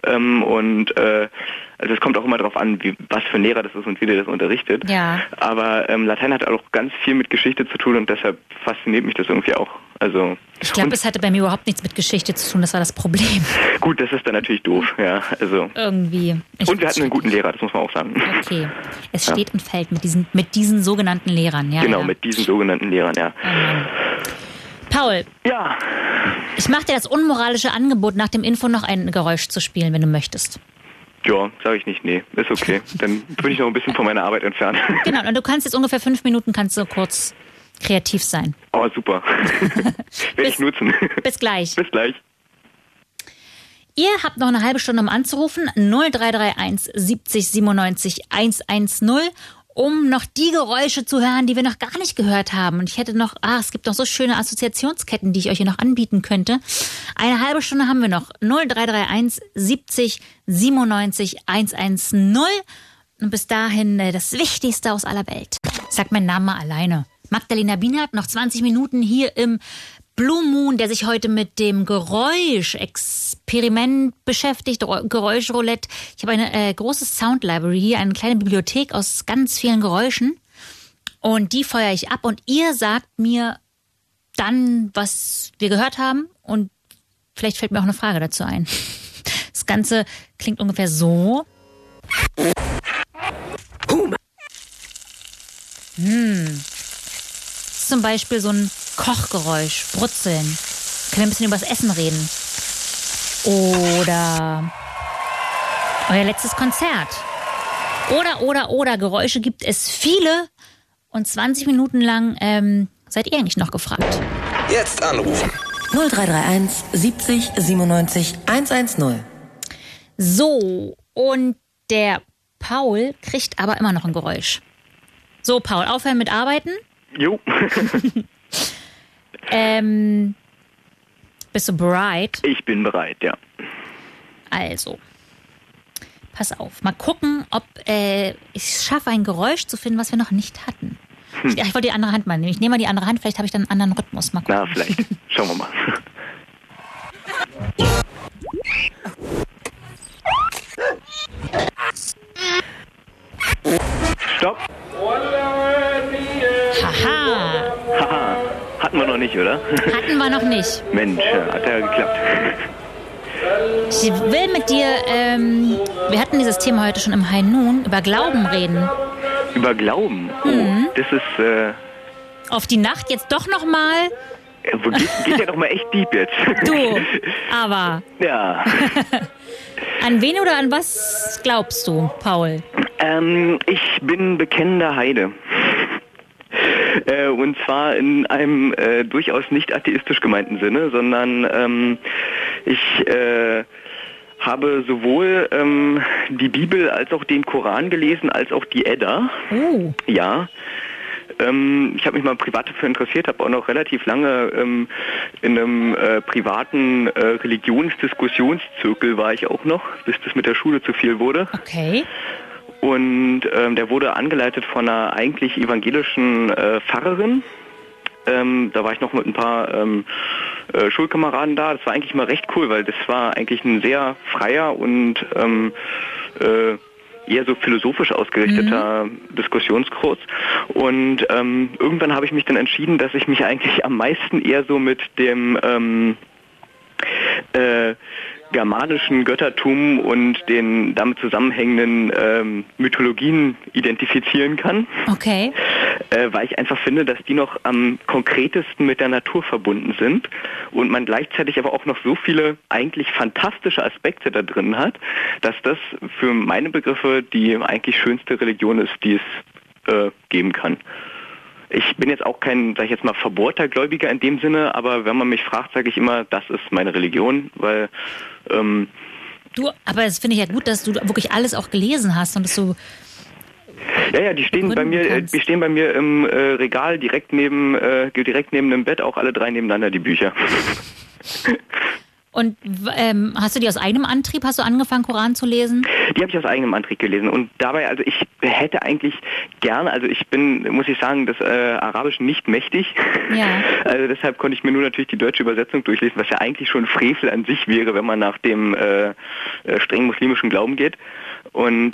Also es kommt auch immer darauf an, was für ein Lehrer das ist und wie der das unterrichtet. Ja. Aber Latein hat auch ganz viel mit Geschichte zu tun und deshalb fasziniert mich das irgendwie auch. Also ich glaube, es hatte bei mir überhaupt nichts mit Geschichte zu tun, das war das Problem. Gut, das ist dann natürlich doof, ja. Also irgendwie. Und wir hatten einen guten Lehrer, das muss man auch sagen. Okay. Es steht und fällt mit diesen sogenannten Lehrern, ja. Genau, mit diesen sogenannten Lehrern, ja. Paul. Ja. Ich mache dir das unmoralische Angebot, nach dem Info noch ein Geräusch zu spielen, wenn du möchtest. Ja, sage ich nicht, nee, ist okay. Dann bin ich noch ein bisschen von meiner Arbeit entfernt. Genau, und du kannst jetzt ungefähr 5 Minuten kurz kreativ sein. Oh, super. Werde ich nutzen. Bis gleich. Bis gleich. Ihr habt noch eine halbe Stunde, um anzurufen. 0331 70 97 110, um noch die Geräusche zu hören, die wir noch gar nicht gehört haben. Und ich hätte noch, es gibt noch so schöne Assoziationsketten, die ich euch hier noch anbieten könnte. Eine halbe Stunde haben wir noch. 0331 70 97 110. Und bis dahin das Wichtigste aus aller Welt. Ich sag meinen Namen mal alleine. Magdalena Bienert, noch 20 Minuten hier im Blue Moon, der sich heute mit dem Geräuschexperiment beschäftigt, Geräuschroulette. Ich habe eine große Sound Library hier, eine kleine Bibliothek aus ganz vielen Geräuschen. Und die feuere ich ab und ihr sagt mir dann, was wir gehört haben. Und vielleicht fällt mir auch eine Frage dazu ein. Das Ganze klingt ungefähr so. Zum Beispiel so ein Kochgeräusch, Brutzeln. Können wir ein bisschen über das Essen reden. Oder euer letztes Konzert. Oder, Geräusche gibt es viele. Und 20 Minuten lang seid ihr eigentlich noch gefragt. Jetzt anrufen. 0331 70 97 110. So, und der Paul kriegt aber immer noch ein Geräusch. So, Paul, aufhören mit Arbeiten? Jo. Bist du bereit? Ich bin bereit, ja. Also, pass auf. Mal gucken, ob ich schaffe, ein Geräusch zu finden, was wir noch nicht hatten. Ich wollte die andere Hand mal nehmen. Ich nehme mal die andere Hand, vielleicht habe ich dann einen anderen Rhythmus. Mal gucken. Na, vielleicht. Schauen wir mal. oder? Hatten wir noch nicht. Mensch, hat ja geklappt. Ich will mit dir, wir hatten dieses Thema heute schon im High Noon, über Glauben reden. Über Glauben? Oh, das ist... Auf die Nacht jetzt doch nochmal. Geht ja doch mal echt deep jetzt. Du, aber... Ja. An wen oder an was glaubst du, Paul? Ich bin bekennender Heide. Und zwar in einem durchaus nicht atheistisch gemeinten Sinne, sondern ich habe sowohl die Bibel als auch den Koran gelesen, als auch die Edda. Oh. Ja. Ich habe mich mal privat dafür interessiert, habe auch noch relativ lange in einem privaten Religionsdiskussionszirkel war ich auch noch, bis das mit der Schule zu viel wurde. Okay. Und der wurde angeleitet von einer eigentlich evangelischen Pfarrerin. Da war ich noch mit ein paar Schulkameraden da. Das war eigentlich mal recht cool, weil das war eigentlich ein sehr freier und eher so philosophisch ausgerichteter Diskussionskurs. Und irgendwann habe ich mich dann entschieden, dass ich mich eigentlich am meisten eher so mit dem germanischen Göttertum und den damit zusammenhängenden Mythologien identifizieren kann. Okay. Weil ich einfach finde, dass die noch am konkretesten mit der Natur verbunden sind und man gleichzeitig aber auch noch so viele eigentlich fantastische Aspekte da drin hat, dass das für meine Begriffe die eigentlich schönste Religion ist, die es geben kann. Ich bin jetzt auch kein, sag ich jetzt mal, verbohrter Gläubiger in dem Sinne, aber wenn man mich fragt, sage ich immer, das ist meine Religion, weil du, aber das finde ich ja gut, dass du wirklich alles auch gelesen hast und das so. Ja, die stehen bei mir im Regal direkt neben dem Bett, auch alle drei nebeneinander, die Bücher. Und hast du die aus eigenem Antrieb, hast du angefangen, Koran zu lesen? Die habe ich aus eigenem Antrieb gelesen und dabei, also ich hätte eigentlich gerne, also ich bin, muss ich sagen, das Arabische nicht mächtig. Ja. Also deshalb konnte ich mir nur natürlich die deutsche Übersetzung durchlesen, was ja eigentlich schon Frevel an sich wäre, wenn man nach dem streng muslimischen Glauben geht. Und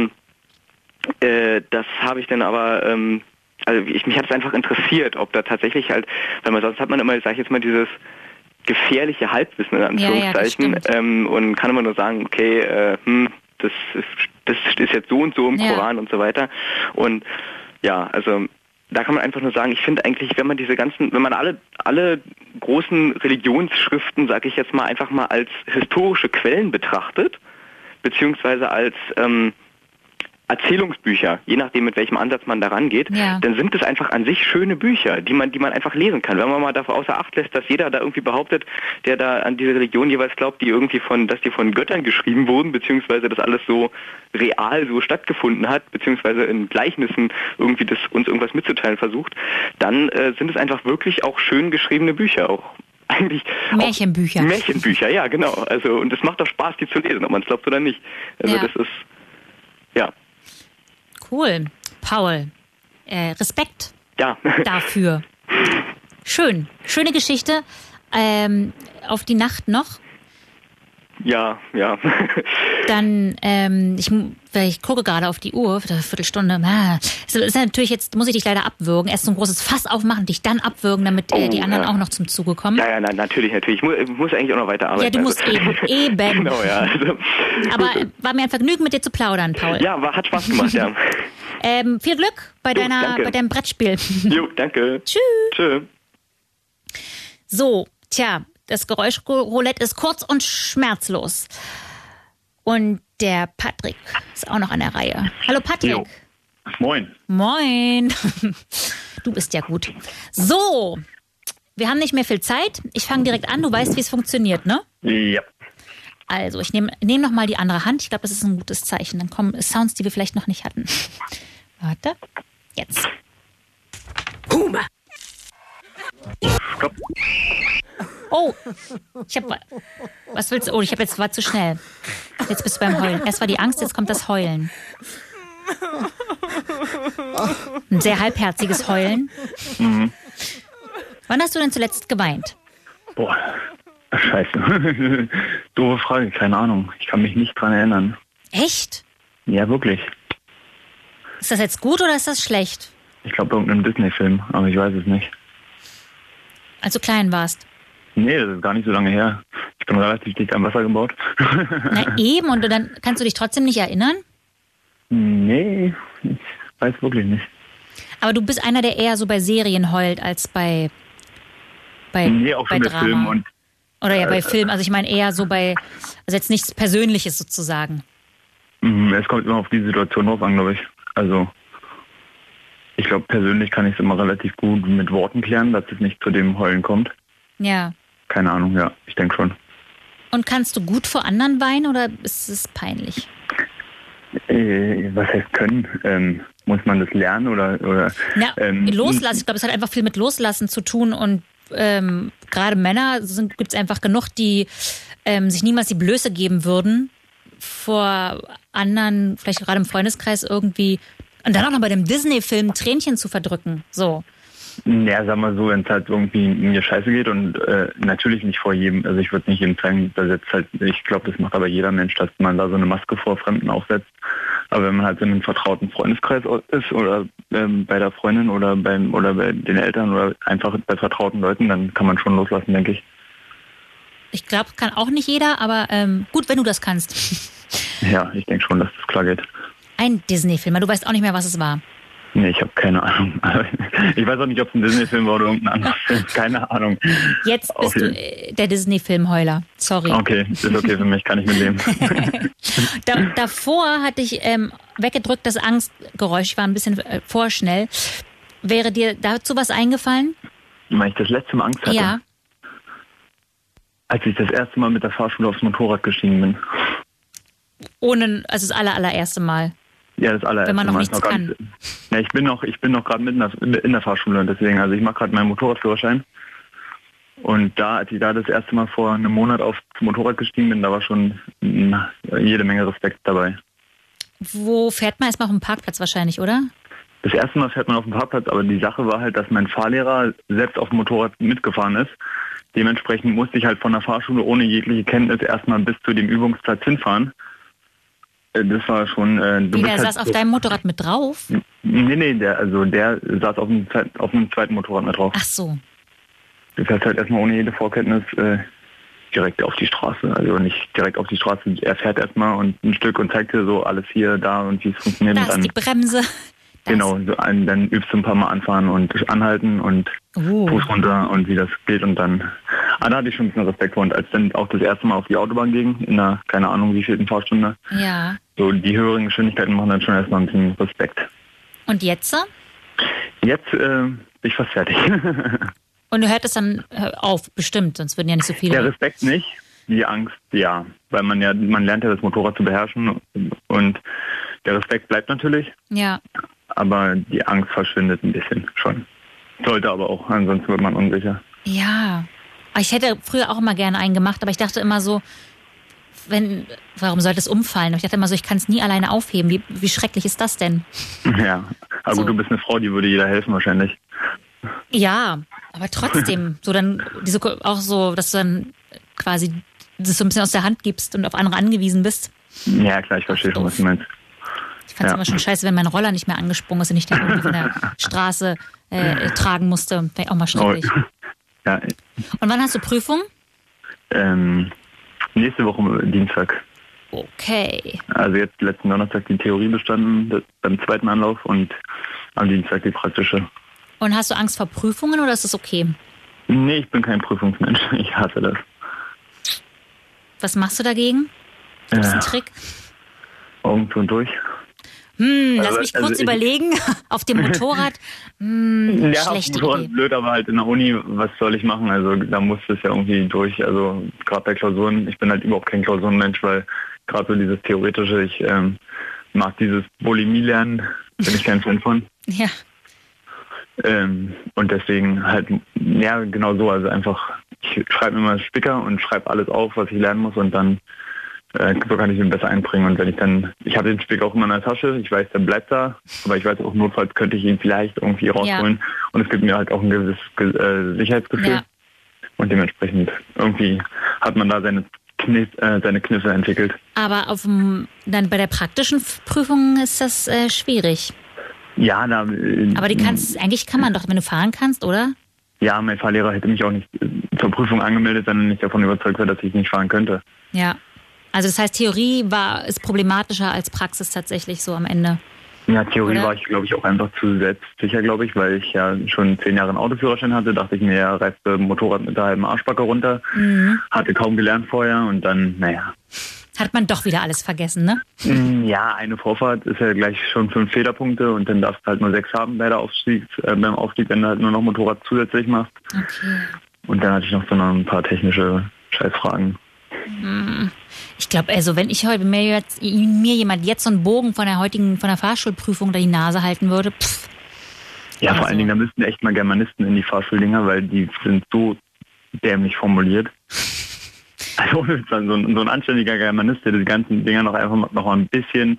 das habe ich dann aber, also mich hat es einfach interessiert, ob da tatsächlich halt, weil man sonst hat man immer, sag ich jetzt mal, dieses gefährliche Halbwissen in Anführungszeichen und kann immer nur sagen, okay, das ist jetzt so und so im Koran und so weiter. Und ja, also da kann man einfach nur sagen, ich finde eigentlich, wenn man alle großen Religionsschriften, sage ich jetzt mal, einfach mal als historische Quellen betrachtet, beziehungsweise als Erzählungsbücher, je nachdem mit welchem Ansatz man da rangeht, dann sind es einfach an sich schöne Bücher, die man einfach lesen kann. Wenn man mal dafür außer Acht lässt, dass jeder da irgendwie behauptet, der da an diese Religion jeweils glaubt, dass die von Göttern geschrieben wurden, beziehungsweise das alles so real so stattgefunden hat, beziehungsweise in Gleichnissen irgendwie das uns irgendwas mitzuteilen versucht, dann sind es einfach wirklich auch schön geschriebene Bücher, auch eigentlich Märchenbücher. Märchenbücher, ja, genau. Also und es macht doch Spaß, die zu lesen, ob man es glaubt oder nicht. Also das ist cool. Paul, Respekt dafür. Schön. Schöne Geschichte. Auf die Nacht noch. Ja. Dann, ich gucke gerade auf die Uhr, für eine Viertelstunde. Das ist natürlich jetzt, muss ich dich leider abwürgen. Erst so ein großes Fass aufmachen, dich dann abwürgen, damit die anderen auch noch zum Zuge kommen. Ja, natürlich. Ich muss eigentlich auch noch weiterarbeiten. Ja, du musst eben. Genau, ja. Also, aber war mir ein Vergnügen, mit dir zu plaudern, Paul. Ja, hat Spaß gemacht, ja. Viel Glück bei deinem Brettspiel. Jo, danke. Tschüss. So, das Geräuschroulette ist kurz und schmerzlos. Und der Patrick ist auch noch an der Reihe. Hallo Patrick. Jo. Moin. Moin. Du bist ja gut. So, wir haben nicht mehr viel Zeit. Ich fange direkt an. Du weißt, wie es funktioniert, ne? Ja. Also, ich nehme noch mal die andere Hand. Ich glaube, das ist ein gutes Zeichen. Dann kommen Sounds, die wir vielleicht noch nicht hatten. Warte. Jetzt. Huma. Stopp. Oh, was willst du? Oh, war zu schnell. Jetzt bist du beim Heulen. Erst war die Angst, jetzt kommt das Heulen. Ein sehr halbherziges Heulen. Mhm. Wann hast du denn zuletzt geweint? Boah, scheiße. Doofe Frage, keine Ahnung. Ich kann mich nicht dran erinnern. Echt? Ja, wirklich. Ist das jetzt gut oder ist das schlecht? Ich glaube, irgendeinem Disney-Film, aber ich weiß es nicht. Als du klein warst? Nee, das ist gar nicht so lange her. Ich bin relativ dicht am Wasser gebaut. Na eben, und dann kannst du dich trotzdem nicht erinnern? Nee, ich weiß wirklich nicht. Aber du bist einer, der eher so bei Serien heult, als bei nee, auch bei schon bei Drama. Filmen und Oder ja, bei Film. Also ich meine eher so also jetzt nichts Persönliches sozusagen. Es kommt immer auf die Situation drauf an, glaube ich. Also ich glaube, persönlich kann ich es immer relativ gut mit Worten klären, dass es nicht zu dem Heulen kommt. Ja. Keine Ahnung, ja, ich denke schon. Und kannst du gut vor anderen weinen oder ist es peinlich? Was heißt können? Muss man das lernen oder Loslassen. Ich glaube, es hat einfach viel mit Loslassen zu tun und gerade Männer gibt es einfach genug, die sich niemals die Blöße geben würden, vor anderen, vielleicht gerade im Freundeskreis irgendwie, und dann auch noch bei dem Disney-Film Tränchen zu verdrücken. So. Ja, sag mal so, wenn es halt irgendwie mir scheiße geht und natürlich nicht vor jedem, also ich würde nicht jedem zeigen, ich glaube, das macht aber jeder Mensch, dass man da so eine Maske vor Fremden aufsetzt. Aber wenn man halt in einem vertrauten Freundeskreis ist oder bei der Freundin oder bei den Eltern oder einfach bei vertrauten Leuten, dann kann man schon loslassen, denke ich. Ich glaube, kann auch nicht jeder, aber gut, wenn du das kannst. Ja, ich denke schon, dass das klar geht. Ein Disney-Film, du weißt auch nicht mehr, was es war. Nee, ich habe keine Ahnung. Ich weiß auch nicht, ob es ein Disney-Film war oder irgendein anderer Film. Keine Ahnung. Jetzt bist du der Disney-Filmheuler. Sorry. Okay, ist okay für mich, kann ich mitleben. Davor hatte ich weggedrückt das Angstgeräusch. Ich war ein bisschen vorschnell. Wäre dir dazu was eingefallen? Weil ich das letzte Mal Angst hatte? Ja. Als ich das erste Mal mit der Fahrschule aufs Motorrad gestiegen bin. Also das allererste Mal. Ja, das allererste Mal. Wenn man noch nichts kann. Ja, ich bin noch gerade mitten in der Fahrschule, deswegen, also ich mache gerade meinen Motorradführerschein. Und als ich da das erste Mal vor einem Monat aufs Motorrad gestiegen bin, da war schon jede Menge Respekt dabei. Wo fährt man erstmal auf dem Parkplatz wahrscheinlich, oder? Das erste Mal fährt man auf dem Parkplatz, aber die Sache war halt, dass mein Fahrlehrer selbst auf dem Motorrad mitgefahren ist. Dementsprechend musste ich halt von der Fahrschule ohne jegliche Kenntnis erstmal bis zu dem Übungsplatz hinfahren. Das war schon... Der saß auf deinem Motorrad mit drauf? Nee, der saß auf einem zweiten Motorrad mit drauf. Ach so. Das heißt halt erstmal ohne jede Vorkenntnis direkt auf die Straße. Also nicht direkt auf die Straße, er fährt erstmal und ein Stück und zeigt dir so alles hier, da und wie es funktioniert. Da ist die Bremse. Genau, dann übst du ein paar Mal anfahren und anhalten und Fuß runter und wie das geht und dann... da hatte ich schon ein bisschen Respekt vor. Und als dann auch das erste Mal auf die Autobahn ging, in einer, keine Ahnung, wie vielten Fahrstunde, ja. So die höheren Geschwindigkeiten machen dann schon erstmal ein bisschen Respekt. Und jetzt? Jetzt bin ich fast fertig. Und du hört es dann auf, bestimmt, sonst würden ja nicht so viele... Der Respekt nicht, die Angst, ja. Weil man lernt ja das Motorrad zu beherrschen und der Respekt bleibt natürlich. Ja. Aber die Angst verschwindet ein bisschen schon. Sollte aber auch, ansonsten wird man unsicher. Ja. Ich hätte früher auch immer gerne einen gemacht, aber ich dachte immer so, warum sollte es umfallen? Und ich dachte immer so, ich kann es nie alleine aufheben. Wie schrecklich ist das denn? Ja, aber gut, du bist eine Frau, die würde jeder helfen wahrscheinlich. Ja, aber trotzdem, so dann auch so, dass du dann quasi das so ein bisschen aus der Hand gibst und auf andere angewiesen bist. Ja, klar, ich verstehe schon, was du meinst. Ich fand es immer schon scheiße, wenn mein Roller nicht mehr angesprungen ist und ich den irgendwie von der Straße tragen musste. Wäre auch mal schrecklich. Oh. Ja. Und wann hast du Prüfung? Nächste Woche Dienstag. Okay. Also jetzt letzten Donnerstag die Theorie bestanden, beim zweiten Anlauf und am Dienstag die praktische. Und hast du Angst vor Prüfungen oder ist das okay? Nee, ich bin kein Prüfungsmensch. Ich hasse das. Was machst du dagegen? Gibt es einen Trick? Augen zu und durch. Lass mich kurz überlegen. Auf dem Motorrad? Ja, schlechte auf dem Motorrad Idee. blöd, aber halt in der Uni, was soll ich machen? Also da muss es ja irgendwie durch. Also gerade bei Klausuren, ich bin halt überhaupt kein Klausurenmensch, weil gerade so dieses Theoretische, ich mag dieses Bulimie-Lernen, bin ich kein Fan von. Ja. Und deswegen halt, ja, genau so. Also einfach, ich schreibe mir mal einen Spicker und schreibe alles auf, was ich lernen muss und dann so kann ich ihn besser einbringen. Und wenn ich habe den Spicker auch immer in der Tasche, ich weiß, der bleibt da, aber ich weiß auch, notfalls könnte ich ihn vielleicht irgendwie rausholen. Ja. Und es gibt mir halt auch ein gewisses Sicherheitsgefühl. Ja. Und dementsprechend irgendwie hat man da seine Kniffe entwickelt. Aber dann bei der praktischen Prüfung ist das schwierig. Ja, aber eigentlich kann man doch, wenn du fahren kannst, oder? Ja, mein Fahrlehrer hätte mich auch nicht zur Prüfung angemeldet, sondern nicht davon überzeugt war, dass ich nicht fahren könnte. Ja. Also das heißt, Theorie ist problematischer als Praxis tatsächlich so am Ende. Ja, Theorie Oder? war ich, glaube ich, auch einfach zu selbstsicher, glaube ich, weil ich ja schon 10 Jahre einen Autoführerschein hatte, dachte ich mir, ja, reißt das Motorrad mit der halben Arschbacke runter. Hatte kaum gelernt vorher und dann, naja. Hat man doch wieder alles vergessen, ne? Ja, eine Vorfahrt ist ja gleich schon 5 Fehlerpunkte und dann darfst du halt nur 6 haben beim Aufstieg, wenn du halt nur noch Motorrad zusätzlich machst. Okay. Und dann hatte ich noch so ein paar technische Scheißfragen. Ich glaube, also wenn ich heute mir jemand jetzt so einen Bogen von der Fahrschulprüfung unter die Nase halten würde, Ja, vor allen Dingen, da müssten echt mal Germanisten in die Fahrschuldinger, weil die sind so dämlich formuliert. Also so ein anständiger Germanist, der die ganzen Dinger noch einfach noch ein bisschen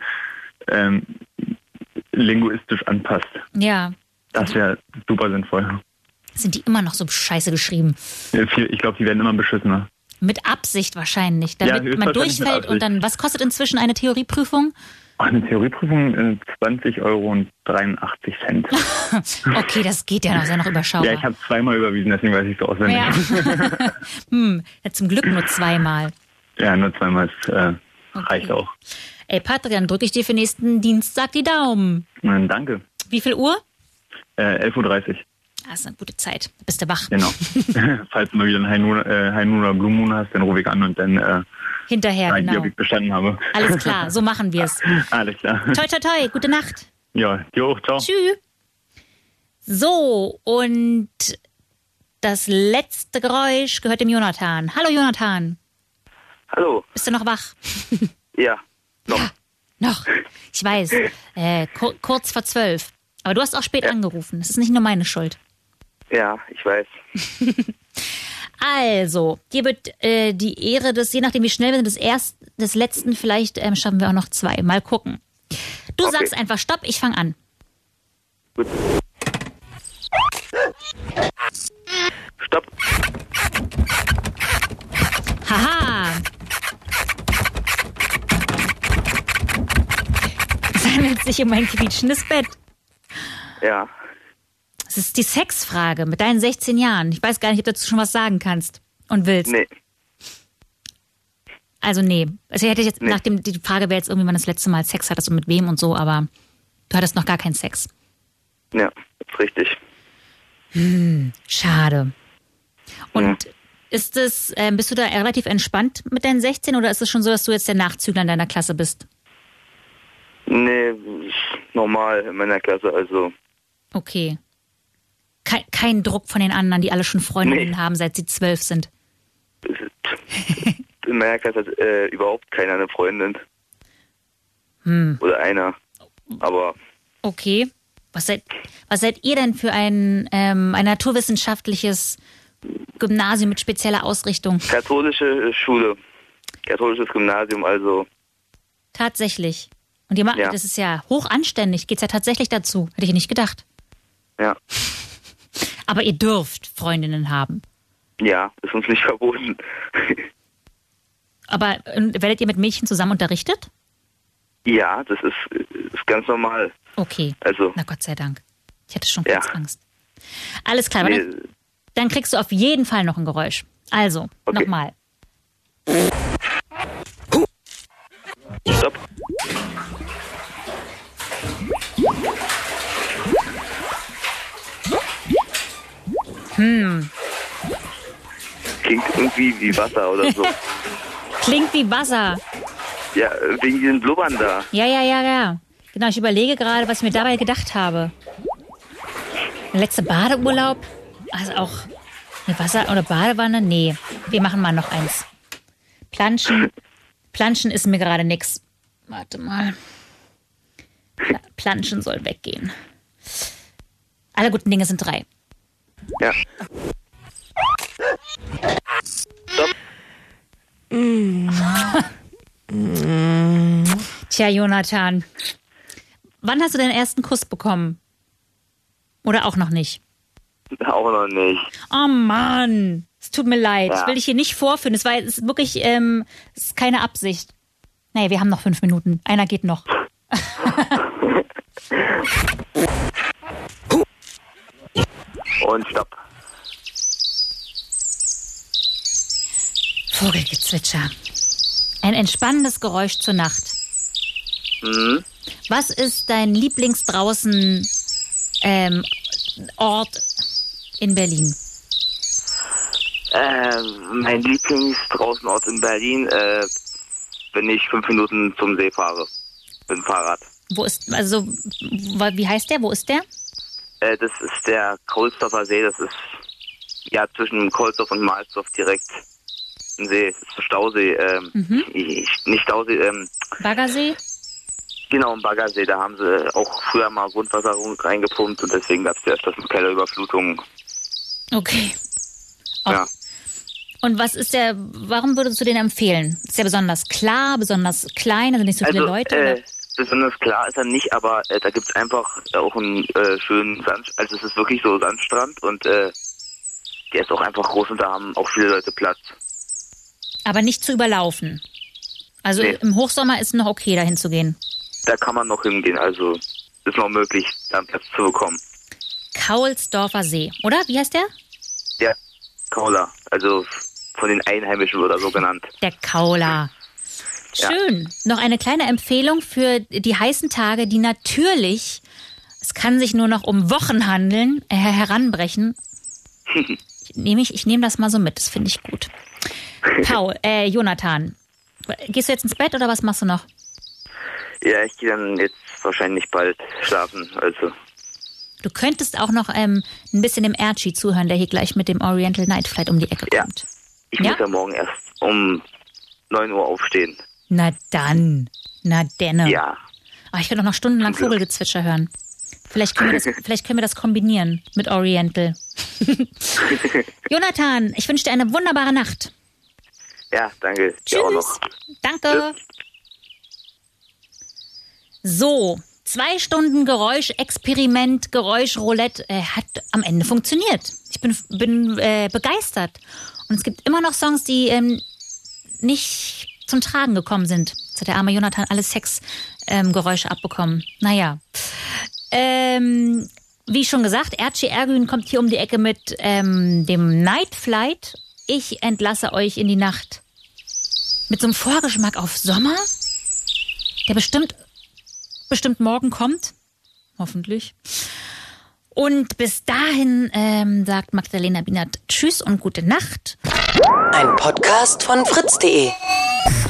linguistisch anpasst. Ja. Das wäre super sinnvoll. Sind die immer noch so scheiße geschrieben? Ich glaube, die werden immer beschissener. Mit Absicht wahrscheinlich, damit man durchfällt und dann, was kostet inzwischen eine Theorieprüfung? Eine Theorieprüfung 20,83 €. Okay, das geht ja noch, ist ja noch überschaubar. Ja, ich habe 2-mal überwiesen, deswegen weiß ich so auswendig. Ja. Zum Glück nur 2-mal. Ja, nur 2-mal reicht auch. Ey, Patrick, dann drücke ich dir für nächsten Dienstag die Daumen. Danke. Wie viel Uhr? 11:30 Uhr. Das ist eine gute Zeit. Bist du wach? Genau. Falls du mal wieder einen High Noon oder Blue Moon hast, dann rufe ich an und dann hinterher, genau. Ob ich bestanden habe. Alles klar, so machen wir es. Alles klar. Toi, toi, toi, gute Nacht. Ja, dir auch, ciao. Tschüss. So, und das letzte Geräusch gehört dem Jonathan. Hallo Jonathan. Hallo. Bist du noch wach? Ja, noch. Ja, noch. Ich weiß, kurz vor 12. Aber du hast auch spät angerufen. Das ist nicht nur meine Schuld. Ja, ich weiß. Also, dir wird die Ehre je nachdem wie schnell wir sind, des letzten, vielleicht schaffen wir auch noch 2. Mal gucken. Du sagst einfach Stopp, ich fange an. Gut. Stopp. Haha. Es handelt sich um ein quietschendes Bett. Ja. Das ist die Sexfrage mit deinen 16 Jahren. Ich weiß gar nicht, ob du dazu schon was sagen kannst und willst. Nee. Also nee. Also hätte ich jetzt die Frage wäre jetzt irgendwie, wann das letzte Mal Sex hattest und mit wem und so, aber du hattest noch gar keinen Sex. Ja, das ist richtig. Schade. Und bist du da relativ entspannt mit deinen 16 oder ist es schon so, dass du jetzt der Nachzügler in deiner Klasse bist? Nee, normal in meiner Klasse, also. Okay. Kein Druck von den anderen, die alle schon Freundinnen haben, seit sie 12 sind. In meiner Klasse hat überhaupt keiner eine Freundin. Oder einer. Aber. Okay. Was seid ihr denn für ein naturwissenschaftliches Gymnasium mit spezieller Ausrichtung? Katholische Schule. Katholisches Gymnasium, also. Tatsächlich. Und ihr macht, das ist ja hoch anständig. Geht's ja tatsächlich dazu. Hätte ich nicht gedacht. Ja. Aber ihr dürft Freundinnen haben. Ja, ist uns nicht verboten. Aber werdet ihr mit Mädchen zusammen unterrichtet? Ja, das ist ganz normal. Okay. Also. Na Gott sei Dank. Ich hatte schon kurz Angst. Alles klar, dann kriegst du auf jeden Fall noch ein Geräusch. Also, nochmal. Stopp. Klingt irgendwie wie Wasser oder so. Klingt wie Wasser. Ja, wegen diesen Blubbern da. Ja. Genau, ich überlege gerade, was ich mir dabei gedacht habe. Der letzte Badeurlaub? Also auch eine Wasser- oder Badewanne? Nee, wir machen mal noch eins. Planschen ist mir gerade nix. Warte mal. Planschen soll weggehen. Alle guten Dinge sind 3. Ja. Stopp. Tja, Jonathan. Wann hast du deinen ersten Kuss bekommen? Oder auch noch nicht? Auch noch nicht. Oh Mann, es tut mir leid. Ja. Ich will dich hier nicht vorführen. Es ist wirklich, es ist keine Absicht. Naja, wir haben noch 5 Minuten. Einer geht noch. Und stopp. Vogelgezwitscher. Ein entspannendes Geräusch zur Nacht. Mhm. Was ist dein Lieblingsdraußen Ort in Berlin? Mein Lieblingsdraußenort in Berlin, wenn ich 5 Minuten zum See fahre. Mit dem Fahrrad. Wie heißt der? Wo ist der? Das ist der Kaulsdorfer See. Das ist ja zwischen Kaulsdorf und Mahlsdorf direkt ein See. Das ist ein Stausee. Nicht Stausee. Baggersee? Genau, ein Baggersee. Da haben sie auch früher mal Grundwasser reingepumpt und deswegen gab es ja öfters Kellerüberflutungen. Okay. Ja. Und warum würdest du den empfehlen? Ist der besonders klar, besonders klein, also nicht so viele Leute? Oder? Besonders klar ist er nicht, aber da gibt es einfach auch einen schönen Sand, also es ist wirklich so Sandstrand und der ist auch einfach groß und da haben auch viele Leute Platz. Aber nicht zu überlaufen. Also Nee. im Hochsommer ist noch okay, dahin zu gehen. Da kann man noch hingehen, also ist noch möglich, da einen Platz zu bekommen. Kaulsdorfer See, oder? Wie heißt der? Der Kauler, also von den Einheimischen oder so genannt. Der Kauler. Schön. Noch eine kleine Empfehlung für die heißen Tage, die natürlich, es kann sich nur noch um Wochen handeln, heranbrechen. Ich nehme das mal so mit, das finde ich gut. Jonathan, gehst du jetzt ins Bett oder was machst du noch? Ja, ich gehe dann jetzt wahrscheinlich bald schlafen, also. Du könntest auch noch ein bisschen dem Archie zuhören, der hier gleich mit dem Oriental Night Flight um die Ecke kommt. Ich muss ja morgen erst um 9 Uhr aufstehen. Na dann. Na denne. Ja. Ich könnte auch noch stundenlang Vogelgezwitscher hören. Vielleicht können wir das kombinieren mit Oriental. Jonathan, ich wünsche dir eine wunderbare Nacht. Ja, danke. Tschüss. Dir auch noch. Danke. Tschüss. So, 2 Stunden Geräuschexperiment, Geräuschroulette hat am Ende funktioniert. Ich bin begeistert. Und es gibt immer noch Songs, die nicht zum Tragen gekommen sind. Jetzt hat der arme Jonathan alle Sexgeräusche abbekommen. Naja. Wie schon gesagt, Erci Ergün kommt hier um die Ecke mit dem Night Flight. Ich entlasse euch in die Nacht mit so einem Vorgeschmack auf Sommer, der bestimmt morgen kommt. Hoffentlich. Und bis dahin sagt Magdalena Bienert Tschüss und gute Nacht. Ein Podcast von fritz.de.